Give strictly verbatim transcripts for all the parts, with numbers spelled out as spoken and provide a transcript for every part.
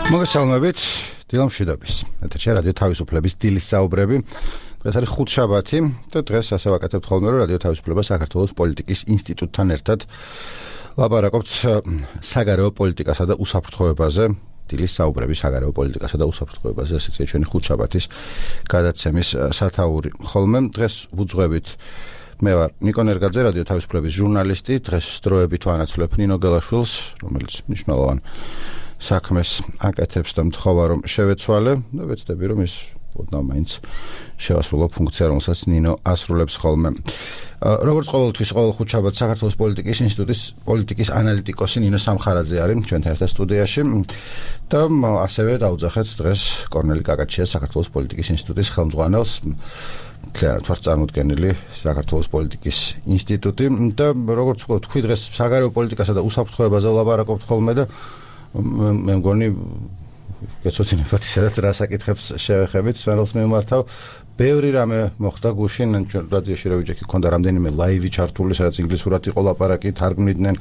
მოგესალმებით, დილამ მშვიდობის. ეთერში რადიო თავისუფლების დილის საუბრები. დღეს არის ხუთშაბათი და დღეს ასე ვაკეთებთ ხოლმე, რომ რადიო თავისუფლება საქართველოს პოლიტიკის ინსტიტუტთან ერთად ლაპარაკობთ საგარეო პოლიტიკასა და უსაფრთხოებაზე. დილის საუბრები საგარეო პოლიტიკასა და უსაფრთხოებაზე, ასე იგი ჩვენი ხუთშაბათის გადაცემის სათაური. ხოლმე დღეს ვუძღვებით მე ვარ ნიკო ნერგაძე, რადიო თავისუფლების ჟურნალისტი. დღეს დროებით ვანაცვლებ ნინო გელაშვილს, რომელიც მნიშვნელოვან საქმეს აკეთებს და მთხოვა რომ შევეცვალე და ვეცდები რომ ის ოდნავ მაინც შევასრულო ფუნქცია, რომელსაც ნინო ასრულებს ხოლმე. როგორც ყოველთვის ყოველ ხუთშაბათს საქართველოს პოლიტიკის ინსტიტუტის პოლიტიკის ანალიტიკოსი ნინო სამხარაძე არის ჩვენთან ერთად სტუდიაში და ასევე დავუძახეთ დღეს კორნელი კაკაჩიას, საქართველოს პოლიტიკის ინსტიტუტის ხელმძღვანელს. მთლიანად ვარ წარმოდგენილი საქართველოს პოლიტიკის ინსტიტუტი და როგორც ვთქვი, დღეს საგარეო პოლიტიკასა და უსაფრთხოებაზე ვლაპარაკობთ ხოლმე და მე მგონი გეცოდინებათ სადაც რა საკითხებს შევეხებით, სვენელს მიმართავ. ბევრი რამე მოხდა გუშინ, რადიოში რა ვიჯექი, ქონდა რამდენიმე ლაივი ჩართული, სადაც ინგლისურად იყო ლაპარაკი, თარგმნიდნენ.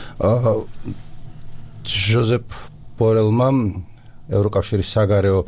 ჟოზეფ ბორელმა, ევროკავშირის საგარეო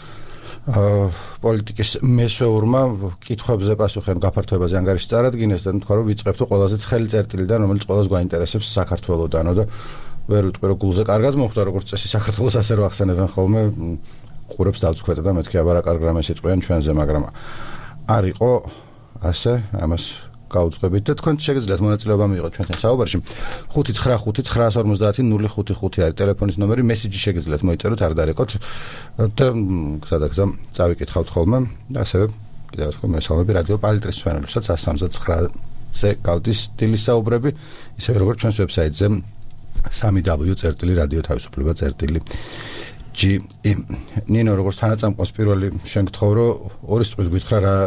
პოლიტიკის მესვეურმა კითხვებზე პასუხი გაფართოებაზე ანგარიში წარადგინეს და თქვა რომ ვიწყებთ ყველაზე ცხელი წერტილიდან, რომელიც ყველას გვაინტერესებს საქართველოდანო და ვერ ვიტყვი რომ გულზე კარგად მოხდა, როგორც წესი საქართველოს ასე რო ახსენებენ ხოლმე, ყურებს დავწქვეტა და მეთქი აბა რა კარგ რამეს იტყვიან ჩვენზე, მაგრამ არ იყო ასე, ამას გავუძღვებით და თქვენ შეგიძლიათ მონაწილეობა მიიღოთ ჩვენთან საუბარში. ხუთი ცხრა ხუთი ცხრა ორმოცდაათი ნული ხუთი ხუთი არის ტელეფონის ნომერი, მესიჯი შეგიძლიათ მოიწეროთ, არ დარეკოთ და გზადაგზა წავიკითხავთ ხოლმე და ასევე კიდევ ერთხელ მესალმები რადიო პალიტრის მსმენელებსაც ას სამოცდაცხრაზე გავდის დილის საუბრები, ისევე როგორც ჩვენს ვებსაიტზე სამი დაბლიუ წერტილი რადიო თავისუფლება წერტილი ჯი იმ. ნინო, როგორც თანაწამყვას პირველი შენ გთხოვ, რომ ორი სწვით გითხრა რა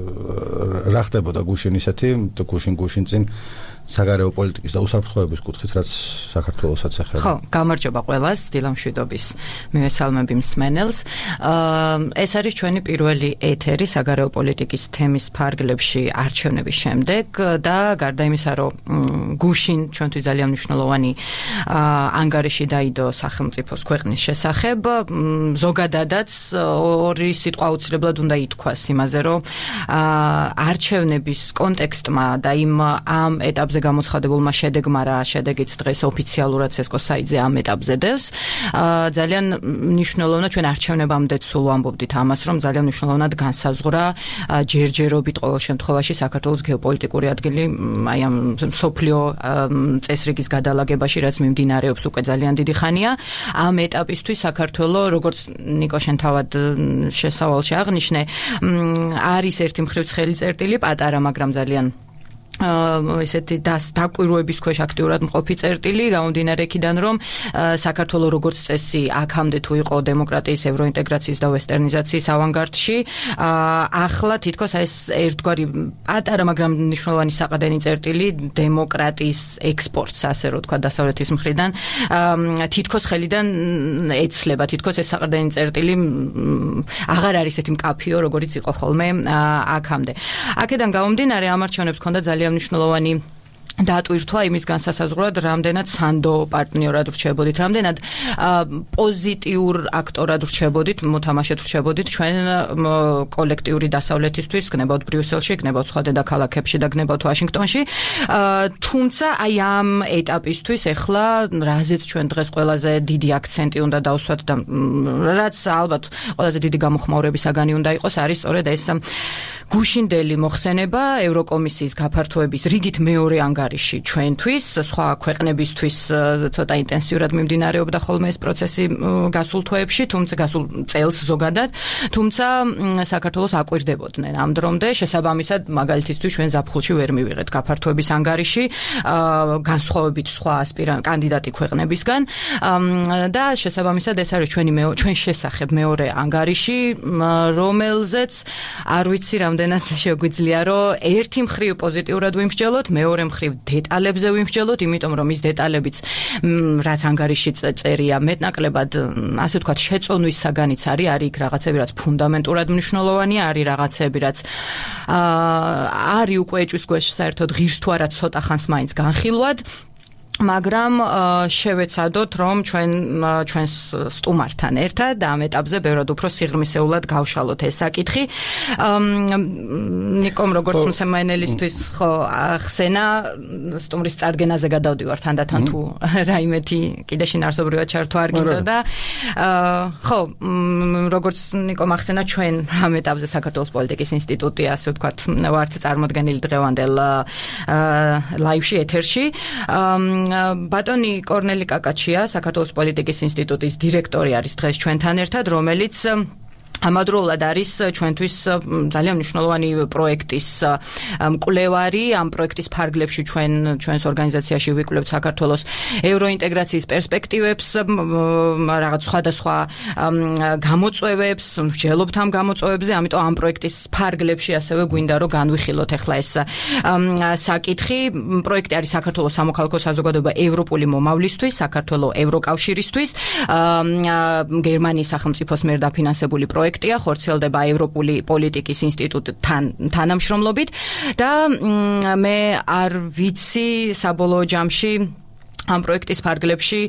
რა ხდებოდა გუშინ ისეთი და გუშინ გუშინ წინ საგარეო პოლიტიკის და უსაფრთხოების კუთხით, რაც საქართველოსაც ეხება. ხო, გამარჯობა ყველას, დილამ მშვიდობის მივესალმები მსმენელს. ეს არის ჩვენი პირველი ეთერი საგარეო პოლიტიკის თემის ფარგლებში არჩევნების შემდეგ და გარდა იმისა, რომ გუშინ ჩვენთვის ძალიან მნიშვნელოვანი ანგარიში დაიდო სახელმწიფოს ქვეყნის შესახებ, ზოგადადაც ორი სიტყვა აუცილებლად უნდა ითქვას იმაზე, რომ არჩევნების კონტექსტმა და იმ ამ ეტაპზე გამოცხადებულმა შედეგმა, რა შედეგიც დღეს ოფიციალურად ცესკოს საიტზე ამ ეტაპზე დევს, ძალიან მნიშვნელოვანია ჩვენ არჩევნებამდე სულ ვამბობდით ამას, რომ ძალიან მნიშვნელოვნად განსაზღვრა ჯერჯერობით ყოველ შემთხვევაში საქართველოს გეოპოლიტიკური ადგილი აი ამ მსოფლიო წესრიგის გადალაგებაში, რაც მიმდინარეობს უკვე ძალიან დიდი ხანია. ამ ეტაპისთვის საქართველო, როგორც ნიკო შენ თავად შესავალში აღნიშნე, არის ერთი მხრივ ცხელი წერტილი, პატარა, მაგრამ ძალიან ესეთი დაკვირვების ქვეშ აქტიურად მყოფი წერტილი, გამომდინარე იქიდან, რომ საქართველოს როგორც წესი აქამდე თუ იყო დემოკრატიის, ევროინტეგრაციის და ვესტერნიზაციის ავანგარდში, ახლა თითქოს ეს ერთგვარი პატარა, მაგრამ მნიშვნელოვანი საყრდენი წერტილი დემოკრატიის ექსპორტს, ასე რომ თქვა, დასავლეთის მხრიდან თითქოს ხელიდან ეცლება, თითქოს ეს საყრდენი წერტილი აღარ არის ესეთი მკაფიო, როგორიც იყო ხოლმე აქამდე. აქედან გამომდინარე ამ არჩევნებს ჰქონდა ძალიან მნიშვნელოვანი დატვირთვა იმის განსასაზღვრად, რამდენად სანდო პარტნიორად რჩებოდით, რამდენად პოზიტიურ აქტორად რჩებოდით, მოთამაშედ რჩებოდით ჩვენ კოლექტიური დასავლეთისთვის, გნებავთ ბრიუსელში, გნებავთ სხვა დედაქალაქებში და გნებავთ ვაშინგტონში. თუმცა აი ამ ეტაპისთვის ახლა რაზეც ჩვენ დღეს ყველაზე დიდი აქცენტი უნდა დავსვათ და რაც ალბათ ყველაზე დიდი გამოხმაურების საგანი უნდა იყოს, არის სწორედ ეს გუშინდელი მოხსენება ევროკომისიის გაფართოების რიგით მეორე ანგარიში ჩვენთვის, სხვა ქვეყნებისთვის ცოტა ინტენსიურად მიმდინარეობდა ხოლმე ეს პროცესი გასულ თვეებში, თუმცა გასულ წელს ზოგადად, თუმცა საქართველოს აკვირდებოდნენ ამ დრომდე, შესაბამისად მაგალითისთვის ჩვენ ზაფხულში ვერ მივიღეთ გაფართოების ანგარიში, განსხვავებით სხვა ასპირანტ კანდიდატი ქვეყნებისგან და შესაბამისად ეს არის ჩვენი ჩვენ შესახებ მეორე ანგარიში, რომელზეც არ ვიცი რამდენად შეგვიძლია, რომ ერთი მხრივ პოზიტიურად ვიმსჯელოთ, მეორე მხრივ დეტალებზე ვიმსჯელოთ, იმიტომ რომ ის დეტალებიც რაც ანგარიში წერია მეტნაკლებად, ასე ვთქვათ, შეწონვის საგანიც არის, არის იქ რაღაცები, რაც ფუნდამენტურად მნიშვნელოვანია, არის რაღაცები, რაც არის უკვე ეჭვის ქვეშ საერთოდ ღირს თუ არა ცოტა ხანს მაინც განხილვად. მაგრამ შევეცადოთ რომ ჩვენ ჩვენს სტუმართან ერთად და ამ ეტაპზე ბევრად უფრო სიღრმისეულად გავშალოთ ეს საკითხი. ნიკომ როგორც მსმენელისთვის ხო ახსენა სტუმრის წარდგენაზე გადავდივარ თანდათან თუ რაიმეთი კიდე შინაარსობრივად ჩართვა არ გინდოდა. ხო, როგორც ნიკომ ახსენა ჩვენ ამ ეტაპზე საქართველოს პოლიტიკის ინსტიტუტი ასე ვთქვათ ვართ წარმოდგენილი დღევანდელ ლაივში ეთერში. ბატონი კორნელი კაკაჩია, საქართველოს პოლიტიკის ინსტიტუტის დირექტორი არის დღეს ჩვენთან ერთად, რომელიც ამავდროულად არის ჩვენთვის ძალიან მნიშვნელოვანი პროექტის მკვლევარი. ამ პროექტის ფარგლებში ჩვენ ჩვენს ორგანიზაციაში ვიკვლევთ საქართველოს ევროინტეგრაციის პერსპექტივებს, რაღაც სხვადასხვა გამოწვევებს, ვჯელობთ ამ გამოწვევებზე, ამიტომ ამ პროექტის ფარგლებში ასევე გვინდა რომ განვიხილოთ ახლა ეს საკითხი. პროექტი არის საქართველოს სამოქალაქო საზოგადოება ევროპული მომავლისთვის, საქართველოს ევროკავშირისთვის, გერმანიის სახელმწიფოს მიერ დაფინანსებული პროექტი. ხორციელდება ევროპული პოლიტიკის ინსტიტუტთან თანამშრომლობით და მე არ ვიცი საბოლოო ჯამში ამ პროექტის ფარგლებში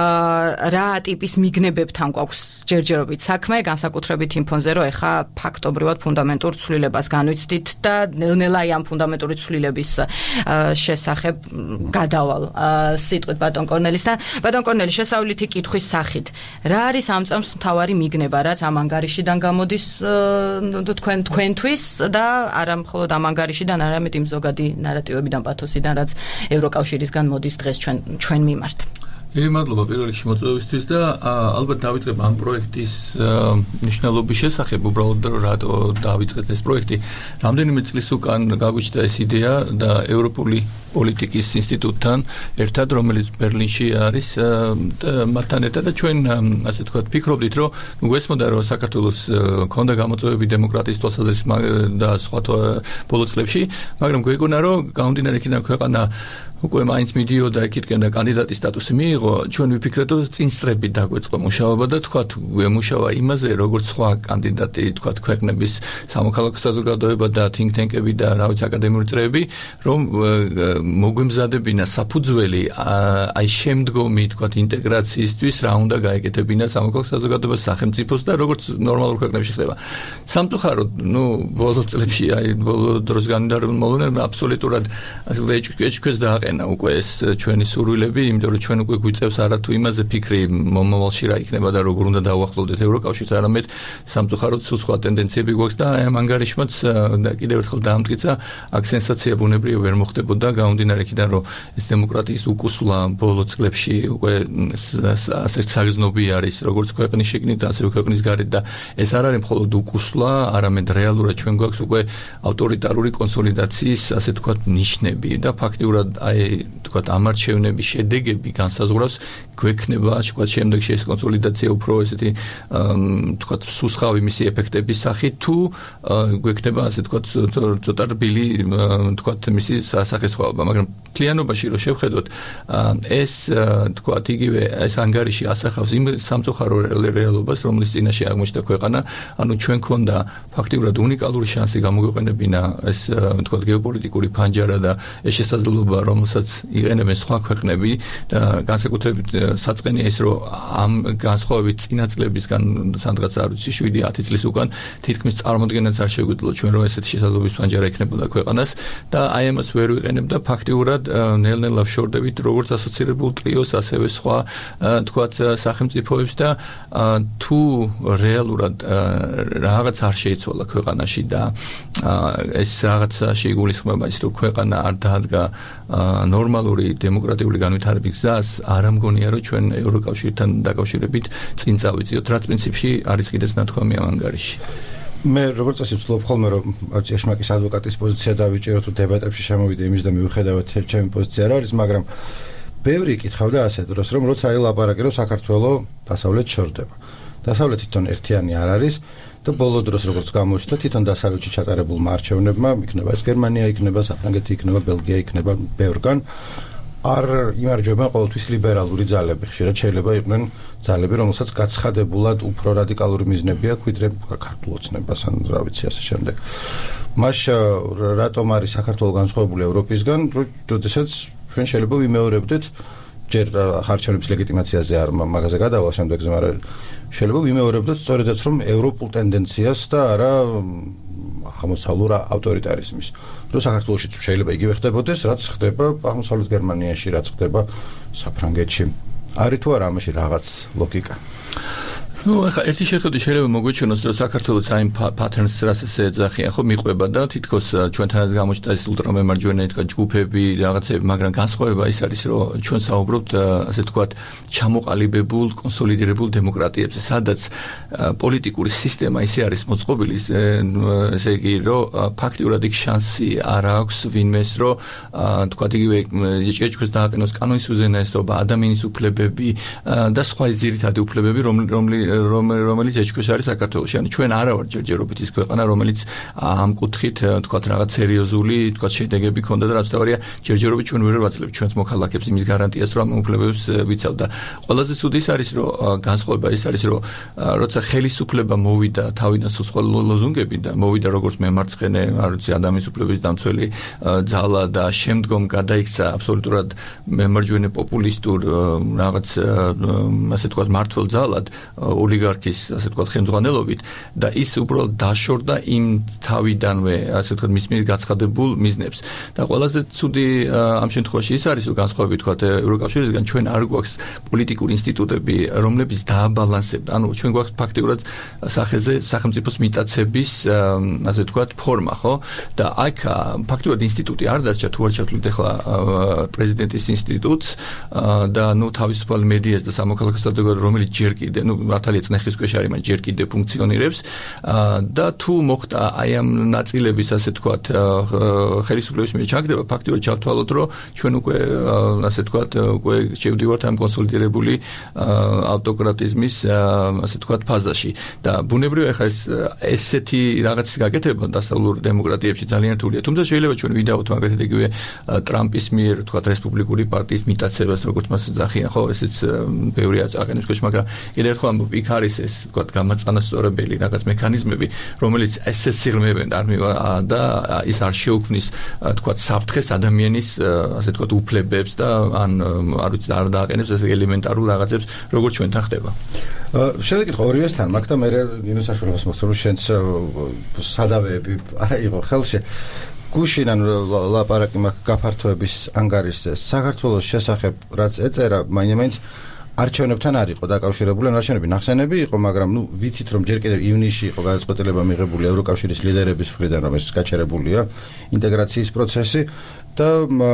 რა ტიპის მიგნებებთან გვაქვს ჯერჯერობით საქმე, განსაკუთრებით იმ ფონზე, რომ ეხა ფაქტობრივად ფუნდამენტურ ცვლილებას განვიცდით და ნელ-ნელა ამ ფუნდამენტური ცვლილების შესახებ გადავალ სიტყვით ბატონ კორნელისთან. ბატონ კორნელი, შესავლითი კითხვის სახით, რა არის ამ წამს მთავარი მიგნება, რაც ამ ანგარიშიდან გამოდის თქვენ თქვენთვის და არა მხოლოდ ამ ანგარიშიდან, არამედ იმ ზოგადი ნარატივებიდან, პათოსიდან, რაც ევროკავშირისგან მოდის დღეს ჩვენ ჩვენ მიმართ. Ე მადლობა პირველ რიგში მოწვევისთვის და ალბათ დავიწყებ ამ პროექტის მნიშვნელობის შესახებ, უბრალოდ რატო დავიწყეთ ეს პროექტი. რამდენიმე წლის უკან გაგვიჩნდა ეს იდეა და ევროპული პოლიტიკის ინსტიტუტთან ერთად, რომელიც ბერლინში არის, მათთან ერთად და ჩვენ ასე თქვათ ფიქრობდით, რომ გვესმოდა რომ საქართველოს ქონდა გამოწვევები დემოკრატიის თვალსაზრისით და სხვა ბოლო წლებში, მაგრამ გვეგონა რომ გამომდინარე იქიდან ქვეყანა უკვე მაინც მიდიოდა იქიდან და კანდიდატის სტატუსი მიიღო, ჩვენ ვიფიქრეთ, რომ წინსწრებით დაგვეწყო მუშაობა და თქვათ ვემუშავა იმაზე, როგორც სხვა კანდიდატი, თქვათ ქვეყნების სამოქალაქო საზოგადოება და think tank-ები და რა ვიცი აკადემიური წრეები, რომ მოგვემზადებინა საფუძველი აი შემდგომი, თქვათ ინტეგრაციისთვის, რა უნდა გაეკეთებინა სამოქალაქო საზოგადოებას სახელმწიფოს და როგორც ნორმალურ ქვეყნებში ხდება. სამწუხაროდ, ნუ ბოლო წლებში, აი ბოლო დროს განმავლობაში აბსოლუტურად ასე ეჭვქვეშ დააყენა უკვე ეს ჩვენი სურვილები, იმიტომ რომ ჩვენ უკვე გვიწევს არათუ იმაზე ფიქრი მომავალში რა იქნება და როგორ უნდა დავახლოვდეთ ევროკავშირს, არამედ სამწუხაროდ სულ სხვა ტენდენციები გვაქვს და ამ ანგარიშმაც კიდევ ერთხელ დაამტკიცა, აქ სენსაცია ბუნებრივი ვერ მოხდებოდა, გამომდინარე იქიდან რომ ეს დემოკრატიის უკუსვლა ბოლო წლებში უკვე ასე საგრძნობი არის, როგორც ქვეყნის შიგნით, ასევე ქვეყნის გარეთ და ეს არ არის მხოლოდ უკუსვლა, არამედ რეალურად ჩვენ გვაქვს უკვე ავტორიტარული კონსოლიდაციის, ასე თქვათ, ნიშნები და ფაქტიურად აი თქვათ ამ არჩევნების შედეგები განსაზღვრავს გვექნება თქვათ შემდეგში ეს კონსოლიდაცია უფრო ესეთი თქვათ სუსხავი მისი ეფექტების სახით თუ გვექნება ასე თქვათ ცოტა რბილი თქვათ მისი სახესხვაობა, მაგრამ მთლიანობაში რო შევხედოთ ეს თქვათ იგივე ეს ანგარიში ასახავს იმ სამწუხარო რეალობას, რომლის წინაშე აღმოჩნდა ქვეყანა, ანუ ჩვენ ქონდა ფაქტიურად უნიკალური შანსი გამოგვეყენებინა ეს თქვათ გეოპოლიტიკური ფანჯარა და ეს შესაძლებლობა, რომელსაც იყენებენ სხვა ქვეყნები და განსაკუთრებით საწყენია ის, რომ ამ განსხვავებით წინა წლებისგან სადღაც არ ვიცი შვიდი ათი წლის უკან თითქმის წარმოდგენაც არ შეგვიძლია ჩვენ რომ ესეთი შესაძლებლობის ფანჯარა ექნებოდა ქვეყანას და აი ამას ვერ ვიყენებდა ფაქტიურად ნელ-ნელა ვშორდებით როგორც ასოცირებულ ტრიოს, ასევე სხვა თქვათ სახელმწიფოებს და თუ რეალურად რაღაც არ შეიცვალა ქვეყანაში და ეს რაღაცა შეიგულისხმება ის, რომ ქვეყანა არ დაადგა ნორმალური დემოკრატიული განვითარების გზას, არ ამგონია რომ ჩვენ ევროკავშირთან დაკავშირებით წინ წავიწიოთ, რაც პრინციპში არის კიდეც ნათქვამი ამ ანგარიში. მე როგორც წესი ვცდილობ ხოლმე რომ ეშმაკის ადვოკატის პოზიცია დავიჭირო თუ დებატებში შემოვიდე იმის და მივხვდეთ ჩემი პოზიცია რა არის, მაგრამ ბევრი კითხავდა ასე დროს რომ როცა არის ლაპარაკი რომ საქართველოს დასავლეთ შორდება. დასავლეთი თვითონ ერთიანი არ არის და ბოლო დროს როგორც გამოჩნდა თვითონ დასავლეთში ჩატარებულმა არჩევნებმა, იქნება ეს გერმანია, იქნება საფრანგეთი, იქნება ბელგია, იქნება ბევრგან არ იმარჯვებენ ყოველთვის ლიბერალური ძალები, ხშირად შეიძლება იყვნენ ძალები, რომელსაც გაცხადებულად უფრო რადიკალური მიზნები აქვს, ვიდრე ქართულ ოცნებას ან რა ვიცი ასე შემდეგ. მას რატომ არის საქართველოს განსხვავებული ევროპისგან, როდესაც ჩვენ შეიძლება ვიმეორებდეთ ჯერ არჩევნების ლეგიტიმაციაზე არ მაგაზე გადავალ შემდეგზე, მაგრამ შეიძლება ვიმეორებდეთ სწორედაც რომ ევროპულ ტენდენციას და არა აღმოსავლურ ავტორიტარიზმის. რომ საქართველოშიც შეიძლება იგივე ხდებოდეს, რაც ხდება აღმოსავლეთ გერმანიაში, რაც ხდება საფრანგეთში. არის თუ არა ამაში რაღაც ლოგიკა? ну, ახლა ერთი შეხედვით შეიძლება მოგვიჩვენოს, რომ საქართველოს აი პატერნს რასაც ეძახიან, ხო, მიყვება და თითქოს ჩვენთანაც გამოჩნდა ეს ულტრამემარჯვენე თქვა ჯგუფები, რაღაცები, მაგრამ განსხვავება ის არის, რომ ჩვენ საუბრობთ, ასე ვთქვათ, ჩამოყალიბებულ, კონსოლიდირებულ დემოკრატიებზე, სადაც პოლიტიკური სისტემა ისე არის მოწყობილი, ესე იგი, რომ ფაქტიურად იქ შანსი არ აქვს ვინმეს, რომ თქვათ იგივე ეჭვს დააყენოს კანონის უზენაესობა, ადამიანის უფლებები და სხვა ძირითადი უფლებები, რომლის რომელიც ეჭვს არის საქართველოში. ანუ ჩვენ არა ვარ ჯერჯერობით ის ქვეყანა, რომელიც ამ კუთხით თქვათ რაღაც სერიოზული თქვათ შედეგები ქონდა და რაც თავარია ჯერჯერობით ჩვენ ვერ ვაძლევთ ჩვენს მოქალაქეებს იმის გარანტიას, რომ ამ უფლებებს ვიცავ და ყველაზე ცუდი ის არის, რომ განსხვავება ის არის, რომ როცა ხელისუფლება მოვიდა თავიდან სხვა ლოზუნგები და მოვიდა როგორც მემარცხენე, არ ვიცი, ადამიანის უფლების დამცველი ძალა და შემდგომ გადაიქცა აბსოლუტურად მემარჯვენე პოპულისტურ რაღაც ასე ვთქვათ მართლ ძალად ოლიგარქის ასე ვთქვათ ხელმძღვანელობით და ის უბრალოდ დაშორდა იმ თავიდანვე ასე ვთქვათ მის მიერ გაცხადებულ მიზნებს და ყველაზე ცუდი ამ შემთხვევაში ის არის, რომ განსხვავებით ვთქვათ ევროკავშირისგან ჩვენ არ გვაქვს პოლიტიკური ინსტიტუტები, რომლებიც დააბალანსებდა, ანუ ჩვენ გვაქვს ფაქტიურად სახეზე სახელმწიფოს მიტაცების ასე ვთქვათ ფორმა, ხო? და აქ ფაქტიურად ინსტიტუტი არ დარჩა, თუ არ ჩათვლით ახლა პრეზიდენტის ინსტიტუტს და ნუ თავისუფალ მედიას და სამოქალაქო საზოგადოებას, რომელიც ჯერ კიდე ნუ მართალია წნეხის ქვეშ არის, მაგრამ ჯერ კიდე ფუნქციონირებს და თუ მოხდა აი ამ ნაწილების ასე ვთქვათ ხელისუფლების მიერ ჩაგდება, ფაქტიურად ჩავთვალოთ, რომ ჩვენ უკვე ასე ვთქვათ უკვე შევდივართ ამ კონსოლიდირებული ავტოკრატიზმის ასე ვთქვათ ფაზაში და ბუნებრივია ხა ეს ესეთი რაღაცის გაკეთება დასავლურ დემოკრატიებში ძალიან რთულია. თუმცა შეიძლება ჩვენ ვიდაოთ მაგალითად იგივე ტრამპის მიერ ვთქვათ რესპუბლიკური პარტიის მიტაცებას, როგორც მას ეძახიან, ხო, ესეც ბევრია აყენებს ქვეშ, მაგრამ კიდევ ერთხელ ამბობ, იქ არის ეს ვთქვათ გამაწანასწორებელი რაღაც მექანიზმები, რომელიც ესეც სიღრმეებენ არ მივა და ის არ შეუქმნის ვთქვათ საფრთხეს ადამიანის ასე ვთქვათ უფლებებს და ან არ ვიცი არ დააყენებს ეს ელემენტარულ რაღაცებს, როგორც ჩვენთან ხდება. შევიკითხო ორივესთან, მაგ და მე ნინოს საშუალებას მოხსოვს, შენც სადავეები არა იყო ხელში. გუშინ ან ლაპარაკი მაგ გაფართოების ანგარიშზე საქართველოს შესახებ რაც ეწერა, მაინც არჩევნებთან არ იყო დაკავშირებული, არჩევნები ნახსენები იყო, მაგრამ ნუ ვიცით რომ ჯერ კიდევ ივნისში იყო გადაწყვეტილება მიღებული ევროკავშირის ლიდერების მხრიდან, რომ ეს გაჩერებულია ინტეგრაციის პროცესი და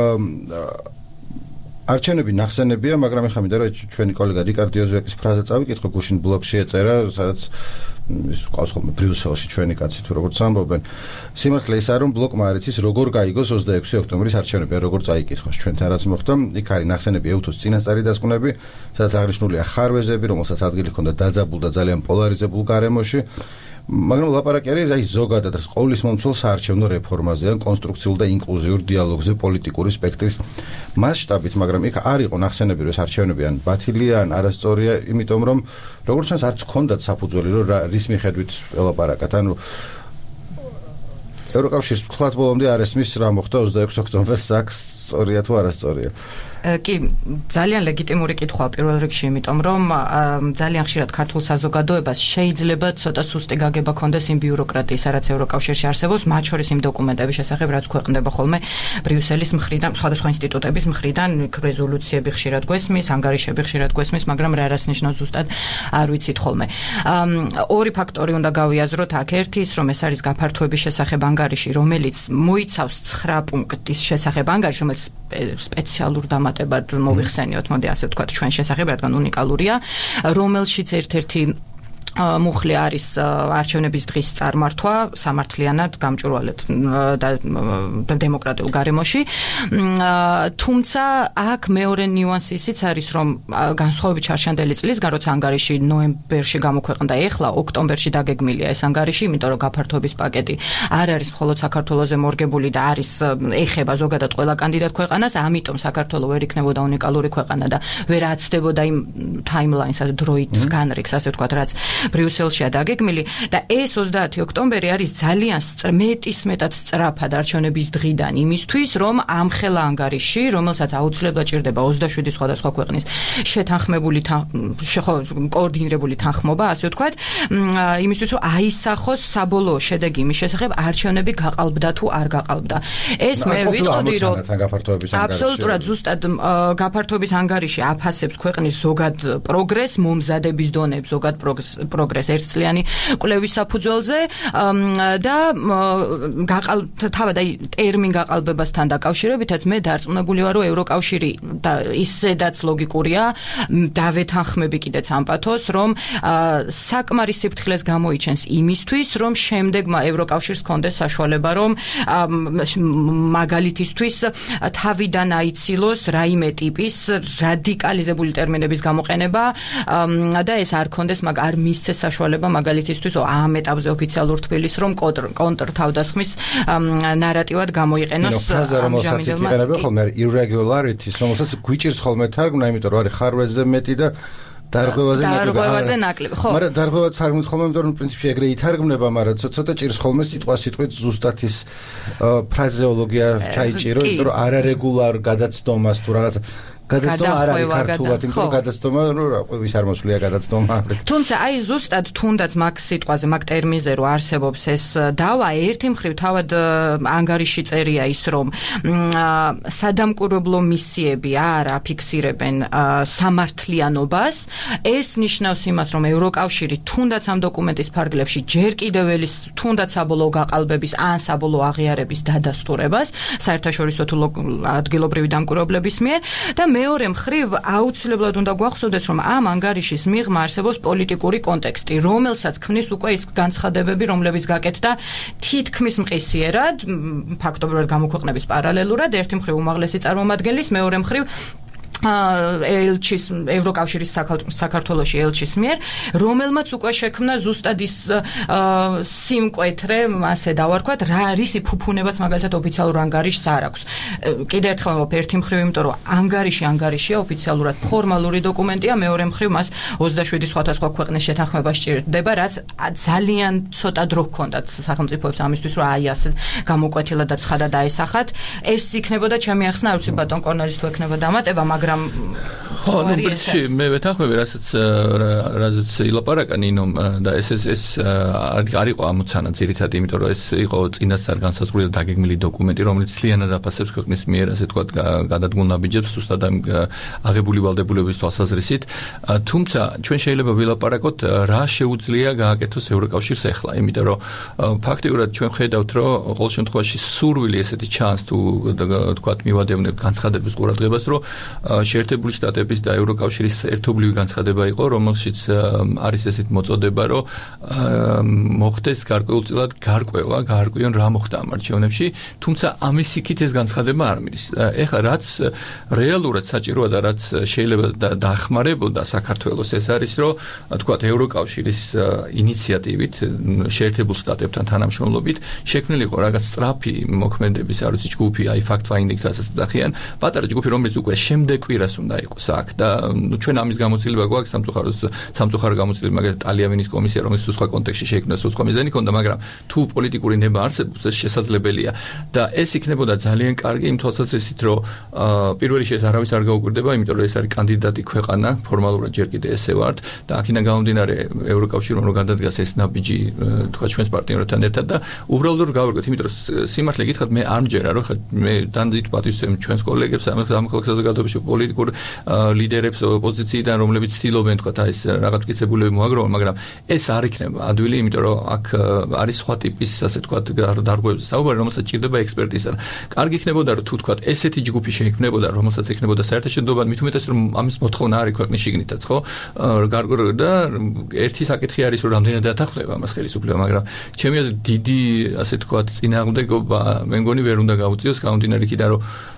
არჩევნები ნახსენებია, მაგრამ ეხლა მინდა რომ ჩვენი კოლეგა რიკარდო ოზვეკის ფრაზა წავიკითხო, გუშინ ბლოგში ეწერა, სადაც ის ყავს ხოლმე ბრიუსელში ჩვენი კაცი თუ როგორც ამბობენ. სიმართლე ისაა, რომ ბლოკმა არ იცის როგორ გაიგოს ოცდაექვსი ოქტომბრის არჩევნები, როგორ წაიკითხოს. ჩვენთან რაც მოხდა, იქ არის ნახსენები ევთოს წინასწარი დასკვნები, სადაც აღნიშნულია ხარვეზები, რომელსაც ადგილი ჰქონდა დაძაბულ და ძალიან პოლარიზებულ გარემოში. მაგრამ ლაპარაკი არის აი ზოგადად ყოვლის მომცველ საარჩევნო რეფორმაზე, ან კონსტრუქციულ და ინკლუზიურ დიალოგზე პოლიტიკური სპექტრის მასშტაბით, მაგრამ იქ არ იყო ნახსენები, რომ ეს არჩევნები ან ბათილია, ან არასწორია, იმიტომ რომ როგორც ჩანს არც ჰქონდათ საფუძველი, რომ რის მიხედვით ელაპარაკათ, ანუ ევროკავშირის თქვათ ბოლომდე არ ესმის რა მოხდა ოცდაექვსი ოქტომბერს, აქ სწორია თუ არასწორია. კი, ძალიან ლეგიტიმური კითხვაა პირველ რიგში, იმიტომ რომ ძალიან ხშირად ქართულ საზოგადოებას შეიძლება ცოტა სუსტი გაგება ქონდეს იმ ბიუროკრატიისა, რაც ევროკავშირში არსებობს, მათ შორის იმ დოკუმენტების შესახებ, რაც ქვეყნდება ხოლმე ბრიუსელის მხრიდან, სხვადასხვა ინსტიტუტების მხრიდან, რეზოლუციები ხშირად გვესმის, ანგარიშები ხშირად გვესმის, მაგრამ რა რას ნიშნავს ზუსტად არ ვიცით ხოლმე. ორი ფაქტორი უნდა გავიაზროთ აქ. ერთი ის, რომ ეს არის გაფართოების შესახებ ანგარიში, რომელიც მოიცავს ცხრა პუნქტის შესახებ ანგარიში, რომელიც სპეციალურ დამატებად მოვიხსენიოთ, მოდი ასე ვთქვათ, ჩვენ შესახებ, რადგან უნიკალურია, რომელშიც ერთ-ერთი მუხლი არის არჩევნების დღის წარმართვა სამართლიანად გამჭვირვალედ და დემოკრატიულ გარემოში. თუმცა აქ მეორე ნიუანსი ისიც არის, რომ განსხვავებით შარშანდელი წლისგან, როცა ანგარიში ნოემბერში გამოქვეყნდა, ეხლა ოქტომბერში დაგეგმილია ეს ანგარიში, იმიტომ რომ გაფართოების პაკეტი არ არის მხოლოდ საქართველოზე მორგებული და არის ეხება ზოგადად ყველა კანდიდატ ქვეყანას, ამიტომ საქართველო ვერ იქნებოდა უნიკალური ქვეყანა და ვერ აცდებოდა იმ ტაიმლაინს, დროით განრიგს, ასე ვთქვათ, რაც ბრიუსელშია დაგეგმილი და ეს ოცდაათი ოქტომბერი არის ძალიან მეტის მეტად სწრაფად არჩევნების დღიდან იმისთვის, რომ ამ ხელა ანგარიში, რომელსაც აუცილებლად ჭირდება ოცდაშვიდი სხვადასხვა ქვეყნის შეთანხმებული კოორდინირებული თანხმობა, ასე ვთქვათ, იმისთვის, რომ აისახოს საბოლოო შედეგი იმის შესახებ, არჩევნები გაყალბდა თუ არ გაყალბდა. ეს მე ვიტყოდი, რომ აბსოლუტურად ზუსტად გაფართოების ანგარიში აფასებს ქვეყნის ზოგად პროგრესს, მომზადების დონებს, ზოგად პროგრესს ერთწლიანი კვლევის საფუძველზე და თავად აი ტერმინ გაყალბებასთან დაკავშირებითაც მე დარწმუნებული ვარ, რომ ევროკავშირი და ისედაც ლოგიკურია დავეთანხმები კიდეც ამ პათოს, რომ საკმარის სიფრთხილეს გამოიჩენს იმისთვის, რომ შემდეგმა ევროკავშირს ჰქონდეს საშუალება, რომ მაგალითისთვის თავიდან აიცილოს რაიმე ტიპის რადიკალიზებული ტერმინების გამოყენება და ეს არ ქონდეს, მაგ არ მისცეს საშუალება მაგალითისთვის ამ ეტაპზე ოფიციალურ თბილისს, რომ კონტრ თავდასხმის ნარატივად გამოიყენოს ამჟამინდელმა irregularities, რომელსაც გვიჭირს ხოლმე თარგმნა, იმიტომ რომ არის ხარვეზე მეტი და დარღვევაზე ნაკლები. დარღვევაზე ნაკლები, ხო. მაგრამ დარღვევა თარგმნით ხოლმე, იმიტომ რომ პრინციპში ეგრე ითარგმნება, მაგრამ ცოტა ჭირს ხოლმე სიტყვა სიტყვით ზუსტად ის ფრაზეოლოგია ჩაიჭირო, იმიტომ რომ არარეგულარ გადაცდომას თუ რაღაც გადაცდომა არ არის ქართულად, იმიტომ რომ გადაცდომა, ნუ რა, ვის არ მოსვლია გადაცდომა. თუმცა აი ზუსტად თუნდაც მაგ სიტყვაზე, მაგ ტერმინზე რო არსებობს ეს დავა, ერთი მხრივ თავად ანგარიში წერია ის, რომ სადამკვირვებლო მისიები არ აფიქსირებენ სამართლიანობას. ეს ნიშნავს იმას, რომ ევროკავშირი თუნდაც ამ დოკუმენტის ფარგლებში ჯერ კიდევ ელის თუნდაც საბოლოო გაყალბების ან საბოლოო აღიარების დადასტურებას საერთაშორისო თუ ადგილობრივი დამკვირვებლების მიერ და მეორე მხრივ აუცილებლად უნდა გვახსოვდეს, რომ ამ ანგარიშის მიღმა არსებობს პოლიტიკური კონტექსტი, რომელსაც ქმნის უკვე ის განცხადებები, რომლებიც გაკეთდა თითქმის მყისიერად, ფაქტობრივად გამოქვეყნების პარალელურად, ერთი მხრივ უმაღლესი წარმომადგენლის, მეორე მხრივ ელჩის ევროკავშირის საქართველოში ელჩის მიერ, რომელმაც უკვე შექმნა ზუსტად ის სიმკვეთრე, ასე დავარქვათ, რა რისი ფუფუნებაც მაგალითად ოფიციალურ ანგარიშს არ აქვს. კიდევ ერთხელ ვამბობ, ერთი მხრივ, იმიტომ რომ ანგარიში ანგარიშია, ოფიციალურად ფორმალური დოკუმენტია, მეორე მხრივ მას ოცდაშვიდი სხვადასხვა ქვეყნის შეთანხმება სჭირდება, რაც ძალიან ცოტა დრო ჰქონდათ სახელმწიფოებს ამისთვის, რომ აი ასე გამოკვეთილად და ცხადად აისახათ. ეს იქნებოდა ჩემი ახსნა, არ ვიცი ბატონ კორნელის თუ ექნება დამატება, მაგრამ ხო, ნუ პრინციპში მე ვეთანხმები, რასაც რასაც ილაპარაკა ნინომ და ეს ეს ეს არ იყო ამოცანა ძირითადად, იმიტომ რომ ეს იყო წინასწარ განსაზღვრული და დაგეგმილი დოკუმენტი, რომელიც ძალიანად აფასებს ქვეყნის მიერ, ასე ვთქვათ, გადადგმულ ნაბიჯებს ზუსტად ამ აღებული ვალდებულების თვალსაზრისით. თუმცა ჩვენ შეიძლება ვილაპარაკოთ, რა შეუძლია გააკეთოს ევროკავშირს ახლა, იმიტომ რომ ფაქტიურად ჩვენ ხედავთ, რომ ყოველ შემთხვევაში სურვილი ესეთი ჩანს თუ ვთქვათ მივადევნებ განცხადების ყურადღებას, რომ შეერთებული შტატების და ევროკავშირის ერთობლივი განცხადება იყო, რომელშიც არის ესეთ მოწოდება, რომ მოხდეს გარკვეულწილად გარკვევა, გაარკვიონ რა მოხდა ამ არჩევნებში, თუმცა ამის იქით ეს განცხადება არ მიდის. ეხლა რაც რეალურად საჭიროა და რაც შეიძლება დაახმარებოდა საქართველოს, ეს არის, რომ თქვათ ევროკავშირის ინიციატივით, შეერთებულ შტატებთან თანამშრომლობით შექმნილი იყო რაღაც სწრაფი მოქმედების, არ ვიცი, ჯგუფი, აი fact finding რასაც დახიან, პატარა ჯგუფი, რომელიც უკვე შემდეგ კვირას უნდა იყოს აქ და ჩვენ ამის გამოცდილება გვაქვს სამწუხაროდ სამწუხარო გამოცდილება, მაგალითად ტალიანის კომისია, რომელიც სხვა კონტექსტში შეიქმნა, სხვა მიზანი ჰქონდა, მაგრამ თუ პოლიტიკური ნება არსებობს, ეს შესაძლებელია და ეს იქნებოდა ძალიან კარგი იმ თვალსაზრისით, რომ პირველი შეეს არავის არ გაუკვირდება, იმიტომ რომ ეს არის კანდიდატი ქვეყანა, ფორმალურად ჯერ კიდე ესე ვართ და აქედან გამომდინარე ევროკავშირმა რომ გადადგას ეს ნაბიჯი, თქვა ჩვენს პარტნიორებთან ერთად და უბრალოდ რომ გავერგოთ, იმიტომ რომ სიმართლე გითხრათ, მე არ მჯერა, რომ მე დანდით პატივისცემ ჩვენს კოლეგებს ამ საზოგადოებაში პოლიტიკურ ლიდერებს ოპოზიციიდან, რომლებიც ცდილობენ თქვა ეს რაღაც მტკიცებულები მოაგროვონ, მაგრამ ეს არ იქნება ადვილი, იმიტომ რომ აქ არის სხვა ტიპის, ასე თქვა, დარღვევებზე საუბარი, რომელსაც ჭირდება ექსპერტიზა. კარგი იქნებოდა, რომ თუ თქვა ესეთი ჯგუფი შეიქმნებოდა, რომელსაც ექნებოდა საერთაშორისო, მით უმეტეს რომ ამის მოთხოვნა არის ქვეყნის შიგნითაც, ხო? და ერთი საკითხი არის, რომ რამდენად დათანხმდება ამას ხელისუფლება, მაგრამ ჩემი აზრით დიდი, ასე თქვა, წინააღმდეგობა მე მგონი ვერ უნდა გაუწიოს, გამომდინარე იქიდან, რომ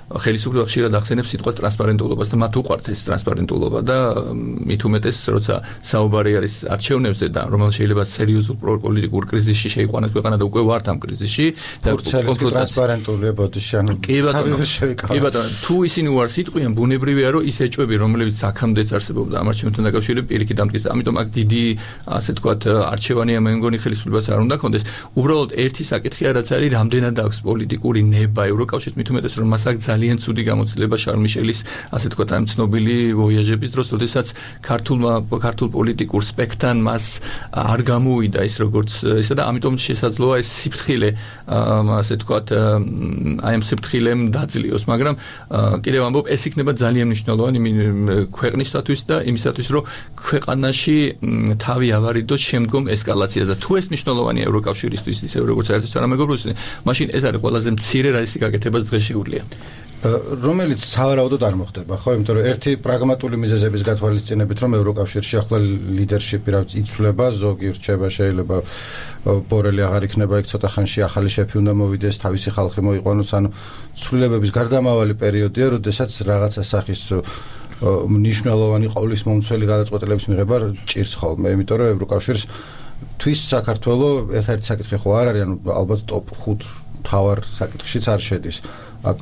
ხელისუფლება ხშირად ახსენებს სიტყვას ტრანსპარენტულობას და მათ უყვართ ეს ტრანსპარენტულობა და მით უმეტეს როცა საუბარი არის არჩევნებზე და რომელიც შეიძლება სერიოზულ პოლიტიკურ კრიზისში შეიყვანოს ქვეყანა და უკვე ვართ ამ კრიზისში და ტრანსპარენტულია ბოდიში ანუ კი ბატონო თუ ისინი უარს იტყვიან ბუნებრივია რომ ის ეჭვები რომლებიც აქამდეც არსებობდა ამ არჩევნებთან დაკავშირებით პირიქით დამტკიცდა ამიტომ აქ დიდი ასე თქვათ არჩევანია მე მგონი ხელისუფლებას არ უნდა ქონდეს უბრალოდ ერთი საკითხია რაც არის რამდენად აქვს პოლიტიკური ნება ევროკავშირს მით უმეტეს რომ მას აქვს ძალიან ცუდი გამოცდილება შარლ მიშელის ასე თქვათ ამ ცნობილი ვოიაჟების დროს როდესაც ქართულმა ქართულ პოლიტიკურ სპექტრთან მას არ გამოუვიდა ის როგორც ისა და ამიტომ შესაძლოა ეს სიფრთხილე ასე თქვათ აი ამ სიფრთხილემ დაძლიოს მაგრამ კიდევ ამბობ ეს იქნება ძალიან მნიშვნელოვანი ქვეყნისათვის და იმისათვის რომ ქვეყანაში თავი ავარიდოს შემდგომ ესკალაციას და თუ ეს მნიშვნელოვანია ევროკავშირისთვის ისე როგორც საერთო თანამეგობრობისთვის მაშინ ეს არის ყველაზე მცირე რაისი გაკეთებას დღეს შეუძლია რომელიც სავარაუდოდ არ მოხდება ხო იმიტომ რომ ერთი პრაგმატული მიზეზების გათვალისწინებით რომ ევროკავშირში ახლა ლიდერშიპი რაც იცვლება ზოგი რჩება შეიძლება ბორელი აღარ იქნება იქ ცოტა ხანში ახალი შეფი უნდა მოვიდეს თავისი ხალხი მოიყვანოს ანუ ცვლილებების გარდამავალი პერიოდია როდესაც რაღაცა სახის მნიშვნელოვანი ყოვლის მომცველი გადაწყვეტილების მიღება ჭირს ხოლმე იმიტომ რომ ევროკავშირს თვის საქართველოს ერთ-ერთი საკითხი ხო არ არის ანუ ალბათ ტოპ ხუთ თავარ საკითხშიც არ შედის აქ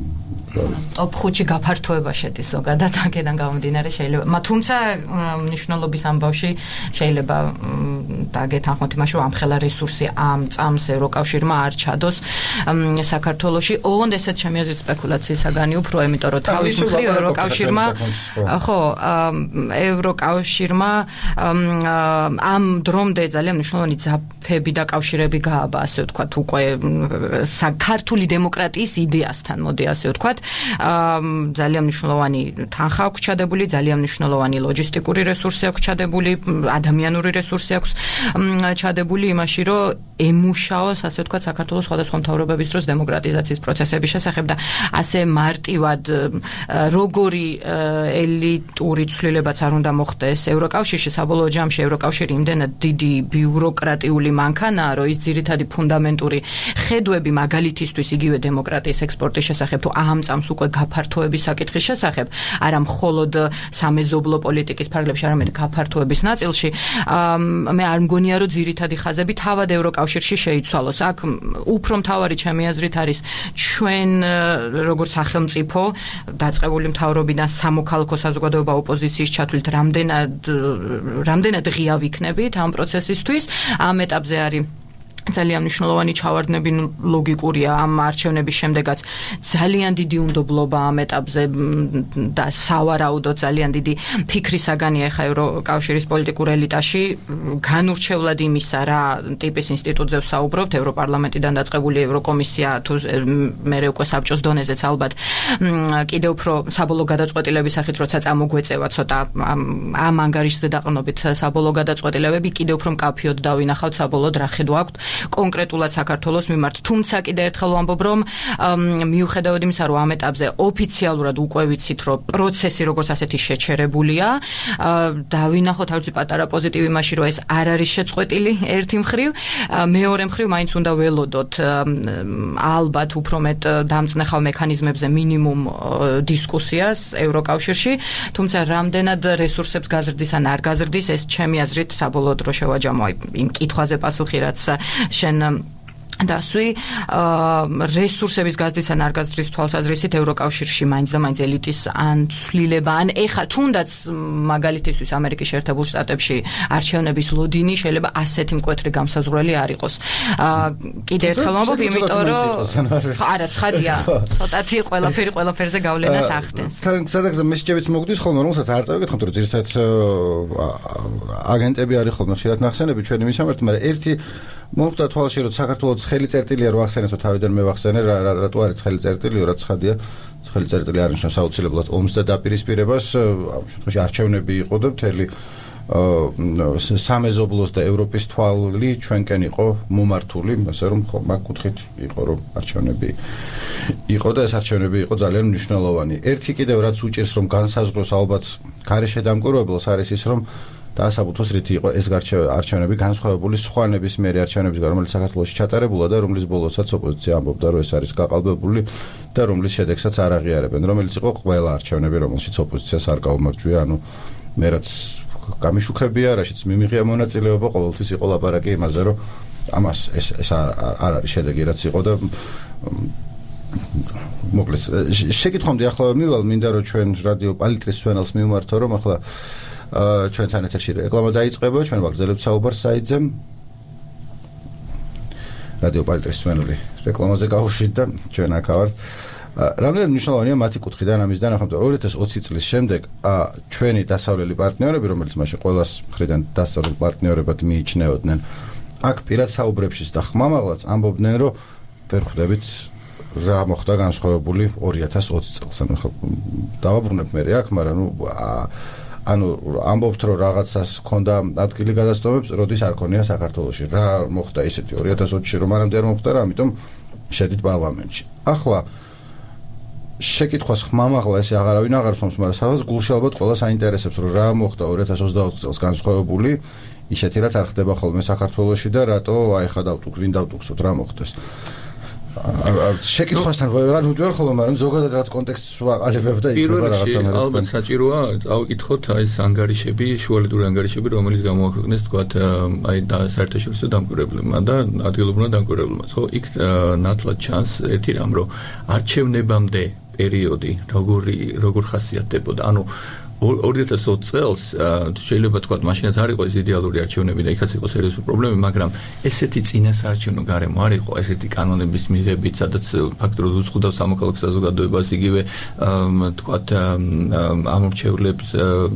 ტოპ ხუთში გაფართოება შედის ზოგადად აქედან გამომდინარე შეიძლება მაგრამ თუმცა მნიშვნელობის ამბავში შეიძლება დაგეთანხმოთ იმაში რომ ამხელა რესურსი ამ წამს ევროკავშირმა არ ჩადოს საქართველოში ოღონდ ესეც ჩემი აზრით სპეკულაციის საგანი უფრო იმიტომ რომ თავის მხრივ ევროკავშირმა ხო ევროკავშირმა ამ დრომდე ძალიან მნიშვნელოვანი ძაფები და კავშირები გააბა ასე ვთქვათ უკვე ქართული დემოკრატიის იდეასთან მოდი ასე ვთქვათ ძალიან მნიშვნელოვანი თანხა აქვს ჩადებული ძალიან მნიშვნელოვანი ლოჯისტიკური რესურსი აქვს ჩადებული ადამიანური რესურსი აქვს ჩადებული იმაში რომ ემუშაოს ასე ვთქვათ საქართველოს სხვადასხვა მთავრობების დროს დემოკრატიზაციის პროცესების შესახებ და ასე მარტივად როგორი ელიტური ცვლილებაც არ უნდა მოხდეს ევროკავშირში საბოლოო ჯამში ევროკავშირი იმდენად დიდი ბიუროკრატიული მანქანაა რომ ის ძირითადი ფუნდამენტური ხედვები მაგალითისთვის იგივე დემოკრატიის ექსპორტის შესახებ თუ ამ წამს უკვე გაფართოების საკითხის შესახებ არა მხოლოდ სამეზობლო პოლიტიკის ფარგლებში არამედ გაფართოების ნაწილში მე არ მგონია რომ ძირითადი ხაზები თავად ევროკავშირში შეიცვალოს აქ უფრო მთავარი ჩემი აზრით არის ჩვენ როგორც სახელმწიფო დაწყებული მთავრობიდან სამოქალაქო საზოგადოება ოპოზიციის ჩათვლით რამდენად რამდენად ღია ვიქნებით ამ პროცესისთვის ამ ეტაპზე არის ძალიან მნიშვნელოვანი ჩავარდნები ლოგიკურია ამ არჩევნების შემდეგაც ძალიან დიდი უნდობლობა ამ ეტაპზე და სავარაუდოდ ძალიან დიდი ფიქრის საგანია ხა ევროკავშირის პოლიტიკურ ელიტაში განურჩევლად იმისა რა ტიპის ინსტიტუტზე ვსაუბრობთ ევროპარლამენტიდან დაწყებული ევროკომისია თუ მე უკვე საბჭოს დონეზეც ალბათ კიდევ უფრო საბოლოო გადაწყვეტილების სახით როცა წამოგვეწევა ცოტა ამ ანგარიშზე დაყრდნობით საბოლოო გადაწყვეტილებები კიდევ უფრო მკაფიოდ დავინახავთ საბოლოოდ რა ხედვა აქვთ კონკრეტულად საქართველოს მიმართ. თუმცა კიდევ ერთხელ ვამბობ, რომ მიუხედავად იმისა, რომ ამ ეტაპზე ოფიციალურად უკვე ვიცით, რომ პროცესი როგორც ასეთი შეჩერებულია, დავინახოთ თავისი პატარა პოზიტივი იმაში, რომ ეს არ არის შეწყვეტილი ერთი მხრივ, მეორე მხრივ მაინც უნდა ველოდოთ ალბათ უფრო მეტ დამწნეხავ მექანიზმებზე მინიმუმ დისკუსიას ევროკავშირში, თუმცა რამდენად რესურსებს გაზრდის ან არ გაზრდის, ეს ჩემი აზრით საბოლოოდ რო შევაჯამო იმ კითხვაზე პასუხი, რაც შენ დასვი რესურსების გაზრდის ან არ გაზრდის თვალსაზრისით ევროკავშირში მაინც და მაინც ელიტის ან ცვლილება ან ეხა თუნდაც მაგალითისთვის ამერიკის შეერთებულ შტატებში არჩევნების ლოდინი შეიძლება ასეთი მკვეთრი გამსაზღვრელი არ იყოს. კიდე ერთხელ ვამბობ, იმიტომ რომ არა ცხადია, ცოტათი ყველაფერი ყველაფერზე გავლენას ახდენს. სადაც მესიჯებიც მოგდის ხოლმე, რომელსაც არ წავიკითხოთ, რომ ძირითადად აგენტები არის ხოლმე ხშირად ნახსენები ჩვენი მისამართი, მაგრამ ერთი მომხდა თვალში, რომ საქართველოს ხელი წერტილია რო ახსენეს, რომ თავიდან მე ვახსენე, რა რატო არის ხელი წერტილი, რაც ცხადია, ხელი წერტილი არ ნიშნავს აუცილებლად ომს და დაპირისპირებას, ამ შემთხვევაში არჩევნები იყო და მთელი სამეზობლოს და ევროპის თვალი ჩვენკენ იყო მომართული, ასე რომ ხო მაგ კუთხით იყო რომ არჩევნები იყო და ეს არჩევნები იყო ძალიან მნიშვნელოვანი. ერთი კიდევ რაც უჭირს რომ განსაზღვროს ალბათ გარეშე დამკვირვებელს არის ის რომ დაასაბუთოს რითი იყო ეს არჩევნები განსხვავებული სხვა ნებისმიერი არჩევნებისგან, რომელიც საქართველოში ჩატარებულა და რომლის ბოლოსაც ოპოზიცია ამბობდა, რომ ეს არის გაყალბებული და რომლის შედეგსაც არ აღიარებენ, რომელიც იყო ყველა არჩევნები, რომელშიც ოპოზიციას არ გაუმარჯვია, ანუ მე რაც გამიშუქებია, რაშიც მიმიღია მონაწილეობა, ყოველთვის იყო ლაპარაკი იმაზე, რომ ამას ეს ეს არ არის შედეგი, რაც იყო და მოკლედ შეკითხვამდე ახლა მივალ, მინდა რომ ჩვენ რადიო პალიტრის სვენელს მივმართო, რომ ახლა ჩვენთან ეთერში რეკლამა დაიწყება, ჩვენ ვაგრძელებთ საუბარს საიტზე. რადიო პალიტრის სვენელი რეკლამაზე გავუშვით და ჩვენ აქ ვართ. რამდენად მნიშვნელოვანია მათი კუთხიდან ამისდან ახლა ორი ათას ოცი წლის შემდეგ ჩვენი დასავლელი პარტნიორები, რომელიც მაშინ ყველას მხრიდან დასავლელ პარტნიორებად მიიჩნეოდნენ, აქ პირად საუბრებშიც და ხმამაღლაც ამბობდნენ, რომ ვერ ხვდებით რა მოხდა განსხვავებული ორი ათას ოცი წელს. ანუ ხო დავაბრუნებ მე აქ, მაგრამ ნუ ანუ ამბობთ, რომ რაღაცას ჰქონდა ადგილი გადასტომებს, როდის არ ქონია საქართველოში. რა მოხდა ისეთი ორი ათას ოცში რომ არამდე არ მოხდა რა, ამიტომ შედით პარლამენტში. ახლა შეკითხვას ხმამაღლა ესე აღარავინ აღარ სვამს, მაგრამ სადაც გულში ალბათ ყველას აინტერესებს, რომ რა მოხდა ორი ათას ოცდაოთხ წელს განსხვავებული, ისეთი რაც არ ხდება ხოლმე საქართველოში და რატო აი ხა დავტუქ, ვინ დავტუქსოთ, რა მოხდეს. შეკითხვასთან ვეღარ მივდივარ ხოლმე, მაგრამ ზოგადად რაც კონტექსტს ვაყალიბებ და იქნება რაღაცა მე. ალბათ საჭიროა ავიკითხოთ აი ეს ანგარიშები, შუალედური ანგარიშები, რომელიც გამოაქვეყნეს თქვათ აი საერთაშორისო დამკვირვებლებმა და ადგილობრივმა დამკვირვებლებმა. ხო, იქ ნათლად ჩანს ერთი რამ, რომ არჩევნებამდე პერიოდი როგორი როგორ ხასიათდებოდა. ანუ ორი ათას ოცი წელს შეიძლება თქვა მაშინაც არ იყო ეს იდეალური არჩევნები და იქაც იყო სერიოზული პრობლემები, მაგრამ ესეთი წინასაარჩევნო გარემო არ იყო, ესეთი კანონების მიღებით, სადაც ფაქტობრივად უზღუდავს სამოქალაქო საზოგადოებას, იგივე თქვა ამორჩევლებს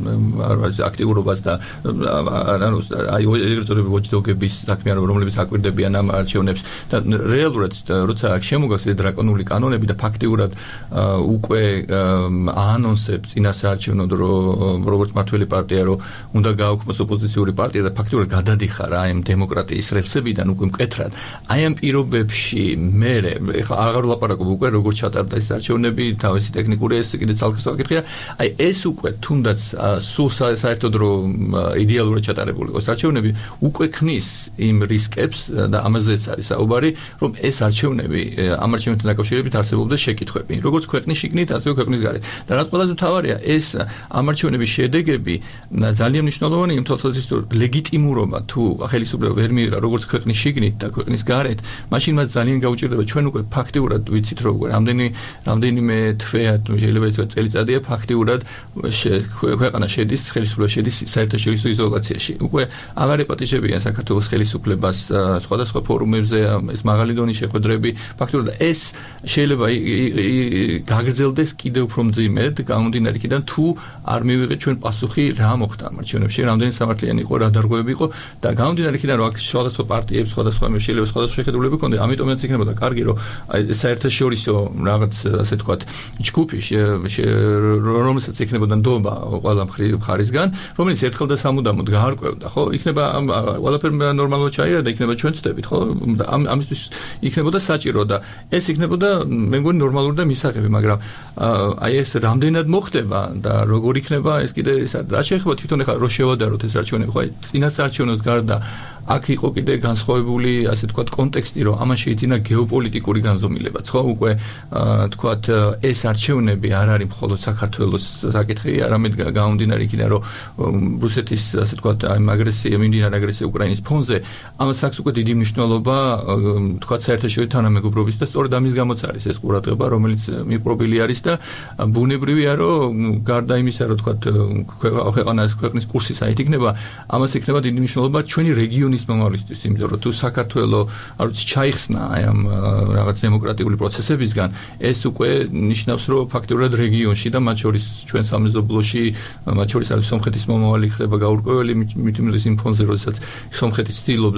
აქტიურობას და ანუ აი ეგრეთ წოდებული watchdog-ების საქმე, რომლებიც აკვირდებიან ამ არჩევნებს და რეალურად როცა შემოგაქვს ეს დრაკონული კანონები და ფაქტიურად უკვე აანონსებს წინასაარჩევნოდ როგორც მართველი პარტია რომ უნდა გააუქმოს ოპოზიციური პარტია და ფაქტობრივად გადადიხარ აი ამ დემოკრატიის რელსებიდან უკვე მკეთრად. აი ამ პირობებში მე ხა აღარ ვლაპარაკობ უკვე როგორც ჩატარდა ეს არჩევნები, თავისი ტექნიკური ეს კიდე ცალკე საკითხია. აი ეს უკვე თუნდაც სულ საერთოდ რომ იდეალურად ჩატარებული იყოს არჩევნები, უკვე ქმნის იმ რისკებს და ამაზეც არის საუბარი, რომ ეს არჩევნები ამ არჩევნებთან დაკავშირებით არსებობდა შეკითხვები, როგორც ქვეყნის შიგნით, ასევე ქვეყნის გარეთ. და რაც ყველაზე მთავარია, ეს ამ არჩევნების შედეგები ძალიან მნიშვნელოვანია იმ თვალსაზრისით, რომ ლეგიტიმურობა თუ ხელისუფლება ვერ მიიღა როგორც ქვეყნის შიგნით და ქვეყნის გარეთ, მაშინ მას ძალიან გაუჭირდება. ჩვენ უკვე ფაქტიურად ვიცით, რომ უკვე რამდენი რამდენიმე თვეა, შეიძლება ითქვას წელიწადია ფაქტიურად ქვეყანა შედის, ხელისუფლება შედის საერთაშორისო იზოლაციაში. უკვე აღარ ეპატიჟებიან საქართველოს ხელისუფლებას სხვადასხვა ფორუმებზე ეს მაღალი დონის შეხვედრები, ფაქტიურად ეს შეიძლება გაგრძელდეს კიდევ უფრო მძიმედ, გამომდინარე იქიდან თუ არ მივიღეთ ჩვენ პასუხი რა მოხდა ამ არჩევნებში, რამდენი სამართლიანი იყო, რა დარღვევები იყო და გამომდინარე იქიდან რომ აქ სხვადასხვა პარტიებს, სხვადასხვა შეიძლება სხვადასხვა შეხედულებები ჰქონდა, ამიტომაც იქნებოდა კარგი რომ აი საერთაშორისო რაღაც ასე თქვათ ჯგუფი რომელსაც იქნებოდა ნდობა ყველა მხარისგან, რომელიც ერთხელ და სამუდამოდ გაარკვევდა, ხო? იქნება ყველაფერი ნორმალურად ჩაირა და იქნება ჩვენ ვწდებით, ხო? ამ ამისთვის იქნებოდა საჭირო და ეს იქნებოდა მე მგონი ნორმალური და მისაღები, მაგრამ აი ეს რამდენად მოხდება და როგორ იქნება ეს კიდე რა შეიძლება თვითონ ახლა რო შევადაროთ ეს არჩევნები, ხო? წინასაარჩევნოს გარდა აქ იყო კიდე განსხვავებული, ასე თქვათ, კონტექსტი, რომ ამან შეიძინა გეოპოლიტიკური განზომილებაც, ხო? უკვე თქვათ ეს არჩევნები არ არის მხოლოდ საქართველოს საკითხი, არამედ გამომდინარე იქიდან, რომ რუსეთის, ასე თქვათ, ამ აგრესია, მიმდინარე აგრესია უკრაინის ფონზე, ამას აქვს უკვე დიდი მნიშვნელობა, თქვათ, საერთაშორისო თანამეგობრობის და სწორედ ამის გამოც არის ეს ყურადღება, რომელიც მიპყრობილი არის და ბუნებრივია, რომ გარდა იმისა, რომ თქვათ, ქვეყანას ქვეყნის კურსი საით იქნება, ამას იქნება დიდი მნიშვნელობა ჩვენი რეგიონის მომავლისთვის, იმიტომ რომ თუ საქართველო არ ვიცი ჩაიხსნა აი ამ რაღაც დემოკრატიული პროცესებისგან, ეს უკვე ნიშნავს, რომ ფაქტობრივად რეგიონში და მათ შორის ჩვენ სამეზობლოში, მათ შორის არის სომხეთის მომავალი ხდება გაურკვეველი, მით უმეტეს იმ ფონზე, როდესაც სომხეთი ცდილობდა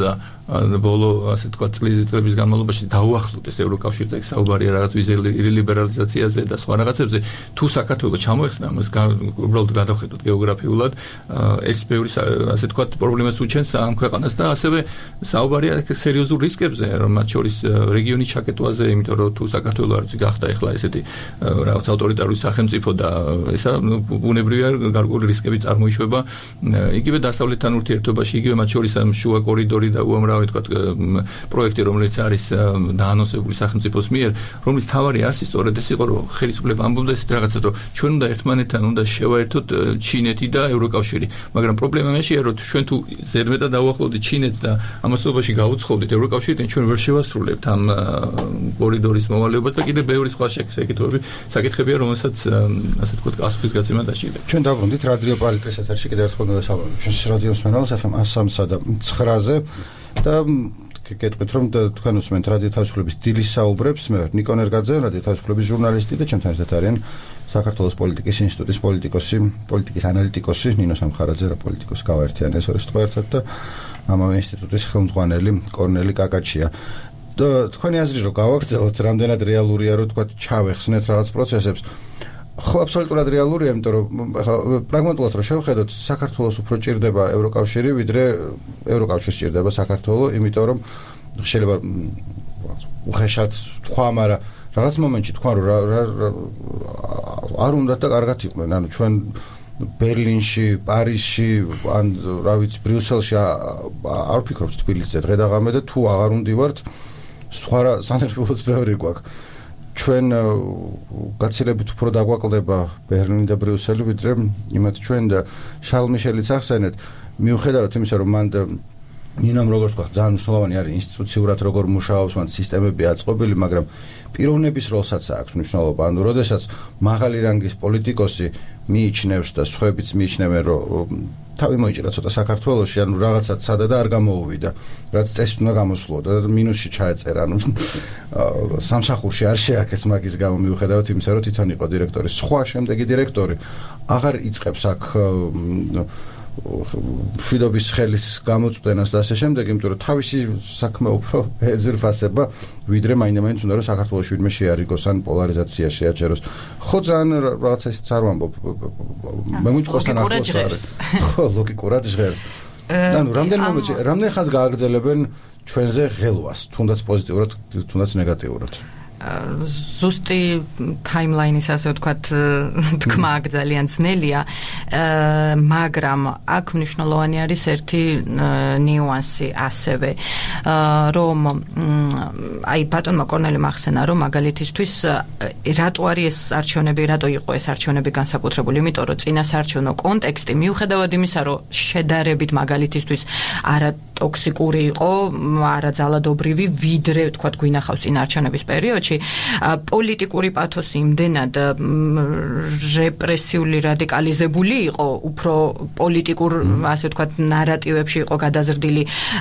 ბოლო ასე თქვა წლების განმავლობაში დაუახლოვდეს ევროკავშირთან საუბარია რაღაც ვიზის ლიბერალიზაციაზე და სხვა რაღაცებზე თუ საქართველოს ჩამოეხსნა ამას უბრალოდ გადავხედოთ გეოგრაფიულად ეს ბევრი ასე თქვა პრობლემას უჩენს ამ ქვეყანას და ასევე საუბარია სერიოზულ რისკებზე რომ მათ შორის რეგიონის ჩაკეტვაზე იმიტომ რომ თუ საქართველოს არ ვიცი გახდა ეხლა ესეთი რაღაც ავტორიტარული სახელმწიფო და ესა ბუნებრივია გარკვეული რისკები წარმოიშვება იგივე დასავლეთთან ურთიერთობაში იგივე მათ შორის ამ შუა კორიდორი და უამრავი თქვა პროექტი რომელიც არის დაანონსებული სახელმწიფოს მიერ რომლის თავარი არის სწორედ ეს იყო რომ ხელისუფლება ამბობდა ესეთ რაღაცას რომ ჩვენ უნდა ერთმანეთთან უნდა შევაერთოთ ჩინეთი და ევროკავშირი მაგრამ პრობლემა მეშია რომ ჩვენ თუ ზედმეტად დავუახლოვდით ჩინეთს და ამასობაში გაუცხოდით ევროკავშირიდან ჩვენ ვერ შევასრულებთ ამ კორიდორის მოვალეობას და კიდევ ბევრი სხვა საკითხები საკითხებია რომელსაც ასე თქვა გასვლის გაცემა დაჭირდება ჩვენ დავბრუნდით რადიო პოლიტიკის ეთერში კიდევ ერთხელ მოვესალმებით ჩვენს რადიოს მენელს ეფ ემ სამსა და ცხრაზე და გეტყვით რომ თქვენ უსმენთ რადიო თავისუფლების დილის საუბრებს მე ვარ ნიკო ნერგაძე რადიო თავისუფლების ჟურნალისტი და ჩემთან ერთად არიან საქართველოს პოლიტიკის ინსტიტუტის პოლიტიკოსი პოლიტიკის ანალიტიკოსი ნინო სამხარაძე რა პოლიტიკოსი გავაერთიან ეს ორი სიტყვა ერთად და ამავე ინსტიტუტის ხელმძღვანელი კორნელი კაკაჩია და თქვენი აზრი რომ გავაგრძელოთ რამდენად რეალურია რომ თქვა ჩავეხსნეთ რაღაც პროცესებს ხო აბსოლუტურად რეალურია იმიტომ რომ პრაგმატულად რომ შევხედოთ საქართველოს უფრო ჭირდება ევროკავშირი ვიდრე ევროკავშირს ჭირდება საქართველოს იმიტომ რომ შეიძლება უხეშად თქვა მაგრამ რაღაც მომენტში თქვა რომ არ უნდა და კარგად იყვნენ ანუ ჩვენ ბერლინში პარიზში ან რა ვიცი ბრიუსელში არ ვფიქრობთ თბილისზე დღე და ღამე და თუ აღარ უნდივართ სხვა სანერვიულოც ბევრი გვაქვს ჩვენ გაცილებით უფრო დაგვაკლდება ბერლინი და ბრიუსელი ვიდრე იმათ ჩვენ და შარლ მიშელიც ახსენეთ მიუხედავად იმისა რომ მან ნინომ როგორც თქვა ძალიან მნიშვნელოვანი არის ინსტიტუციურად როგორ მუშაობს მან სისტემები აწყობილი მაგრამ პიროვნების როლსაც აქვს მნიშვნელობა ანუ როდესაც მაღალი რანგის პოლიტიკოსი მიიჩნევს და სხვაებიც მიიჩნევენ რომ თავი მოიჭრა ცოტა საქართველოში ანუ რაღაცა ცადა და არ გამოუვიდა რაც წესით უნდა გამოსულო და მინუსში ჩაეწერა ანუ სამსახურში არ შეაქეს მაგის გამო მიუხედავად იმისა რომ თვითონ იყო დირექტორი სხვა შემდეგი დირექტორი აღარ იწყებს აქ მშვიდობის ხელის გამოწვენას და ასე შემდეგ იმიტომ რომ თავისი საქმე უფრო ეძვირფასება ვიდრე მაინდა-მაინც უნდა რომ საქართველოს ვინმე შეარიგოს ან პოლარიზაცია შეაჩეროს ხო ძალიან რაღაცა ისიც არ ვამბობ მე მუჭკოსთან ახლოს არის ხო ლოგიკურად ჟღერს ანუ რამდენ მომენტში რამდენ ხანს გააგრძელებენ ჩვენზე ღელვას თუნდაც პოზიტიურად თუნდაც ნეგატიურად ზუსტი ტაიმლაინის ასე ვთქვათ თქმა ძალიან ძნელია მაგრამ აქ მნიშვნელოვანი არის ერთი ნიუანსი ასევე რომ აი ბატონმა კორნელიმ ახსენა რომ მაგალითისთვის რატო არის ეს არჩევნები რატო იყო ეს არჩევნები განსაკუთრებული იმიტომ რომ წინა საარჩევნო კონტექსტი მიუხედავად იმისა რომ შედარებით მაგალითისთვის არა ტოქსიკური იყო არა ძალადობრივი ვიდრე ვთქვათ გვინახავს წინა არჩევნების პერიოდში პოლიტიკური პათოსი იმდენად რეპრესიული რადიკალიზებული იყო უფრო პოლიტიკურ ასე ვთქვათ ნარატივებში იყო გადაზრდილი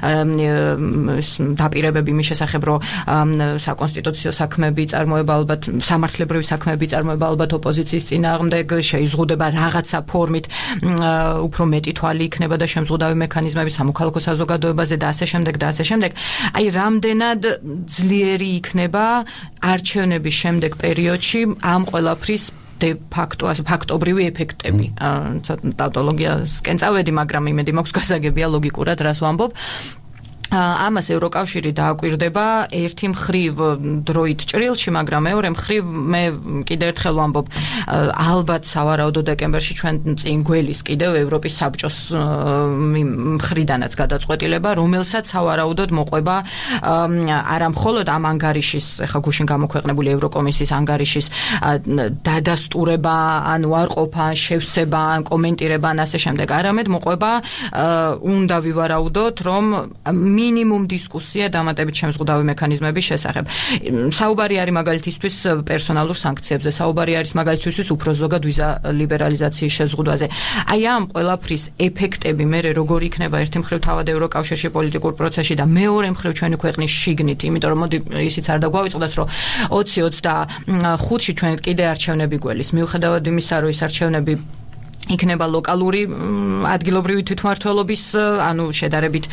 დაპირებები მის შესახებ რომ საკონსტიტუციო საქმეები წარმოება ალბათ სამართლებრივი საქმეები წარმოება ალბათ ოპოზიციის წინააღმდეგ შეიზღუდება რაღაცა ფორმით უფრო მეტი თვალი იქნება და შემზღუდავი მექანიზმები სამოქალაქო საზოგადოებაზე და ასე შემდეგ და ასე შემდეგ აი რამდენად ძლიერი იქნება არჩევნების შემდეგ პერიოდში ამ ყველაფრის de facto ფაქტობრივი ეფექტები. ტავტოლოგიასკენ წავედი, მაგრამ იმედი მაქვს გასაგებია ლოგიკურად რას ვამბობ. ამას ევროკავშირი დააკვირდება ერთი მხრივ დროით ჭრილში, მაგრამ მეორე მხრივ მე კიდევ ერთხელ ვამბობ, ალბათ სავარაუდო დეკემბერში ჩვენ წინ გველის კიდევ ევროპის საბჭოს მხრიდანაც გადაწყვეტილება, რომელსაც სავარაუდოდ მოყვება არა მხოლოდ ამ ანგარიშის, ეხლა გუშინ გამოქვეყნებული ევროკომისიის ანგარიშის დადასტურება, ან უარყოფა, შევსება, ან კომენტირება, ან ასე შემდეგ, არამედ მოყვება უნდა ვივარაუდოთ, რომ მინიმუმ დისკუსია დამატებით შემზღუდავი მექანიზმების შესახებ. საუბარი არის მაგალითისთვის პერსონალურ სანქციებზე, საუბარი არის მაგალითისთვის უფრო ზოგად ვიზა ლიბერალიზაციის შეზღუდვაზე. აი ამ ყველაფრის ეფექტები მე როგორ იქნება ერთი მხრივ თავად ევროკავშირში პოლიტიკურ პროცესში და მეორე მხრივ ჩვენი ქვეყნის შიგნით, იმიტომ რომ მოდი ისიც არ დაგვავიწყდეს, რომ ოცი ოცდახუთში ჩვენ კიდე არჩევნები გველის. მიუხედავად იმისა, რომ ის არჩევნები იქნება ლოკალური ადგილობრივი თვითმმართველობის, ანუ შედარებით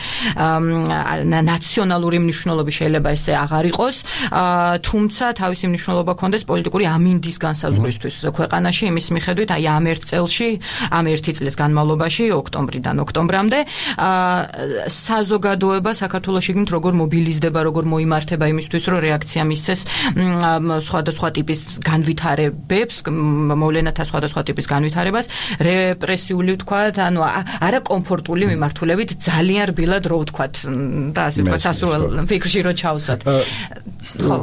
ნაციონალური მნიშვნელობის შეიძლება ესე აღარ იყოს, თუმცა თავისი მნიშვნელობა ჰქონდეს პოლიტიკური ამინდის განსაზღვრისთვის ქვეყანაში, იმის მიხედვით, აი ამ ერთ წელში, ამ ერთი წლის განმავლობაში, ოქტომბრიდან ოქტომბრამდე, საზოგადოება საქართველოში გინდ როგორ მობილიზდება, როგორ მოიმართება იმისთვის, რომ რეაქცია მისცეს სხვადასხვა ტიპის განვითარებებს, მოვლენათა სხვადასხვა ტიპის განვითარებას, რეპრესიული ვთქვათ, ანუ არაკომფორტული მიმართულებით ძალიან რბილად რო ვთქვათ და ასე ვთქვათ, სასურველ ფიქრში რო ჩავსვათ. ხო.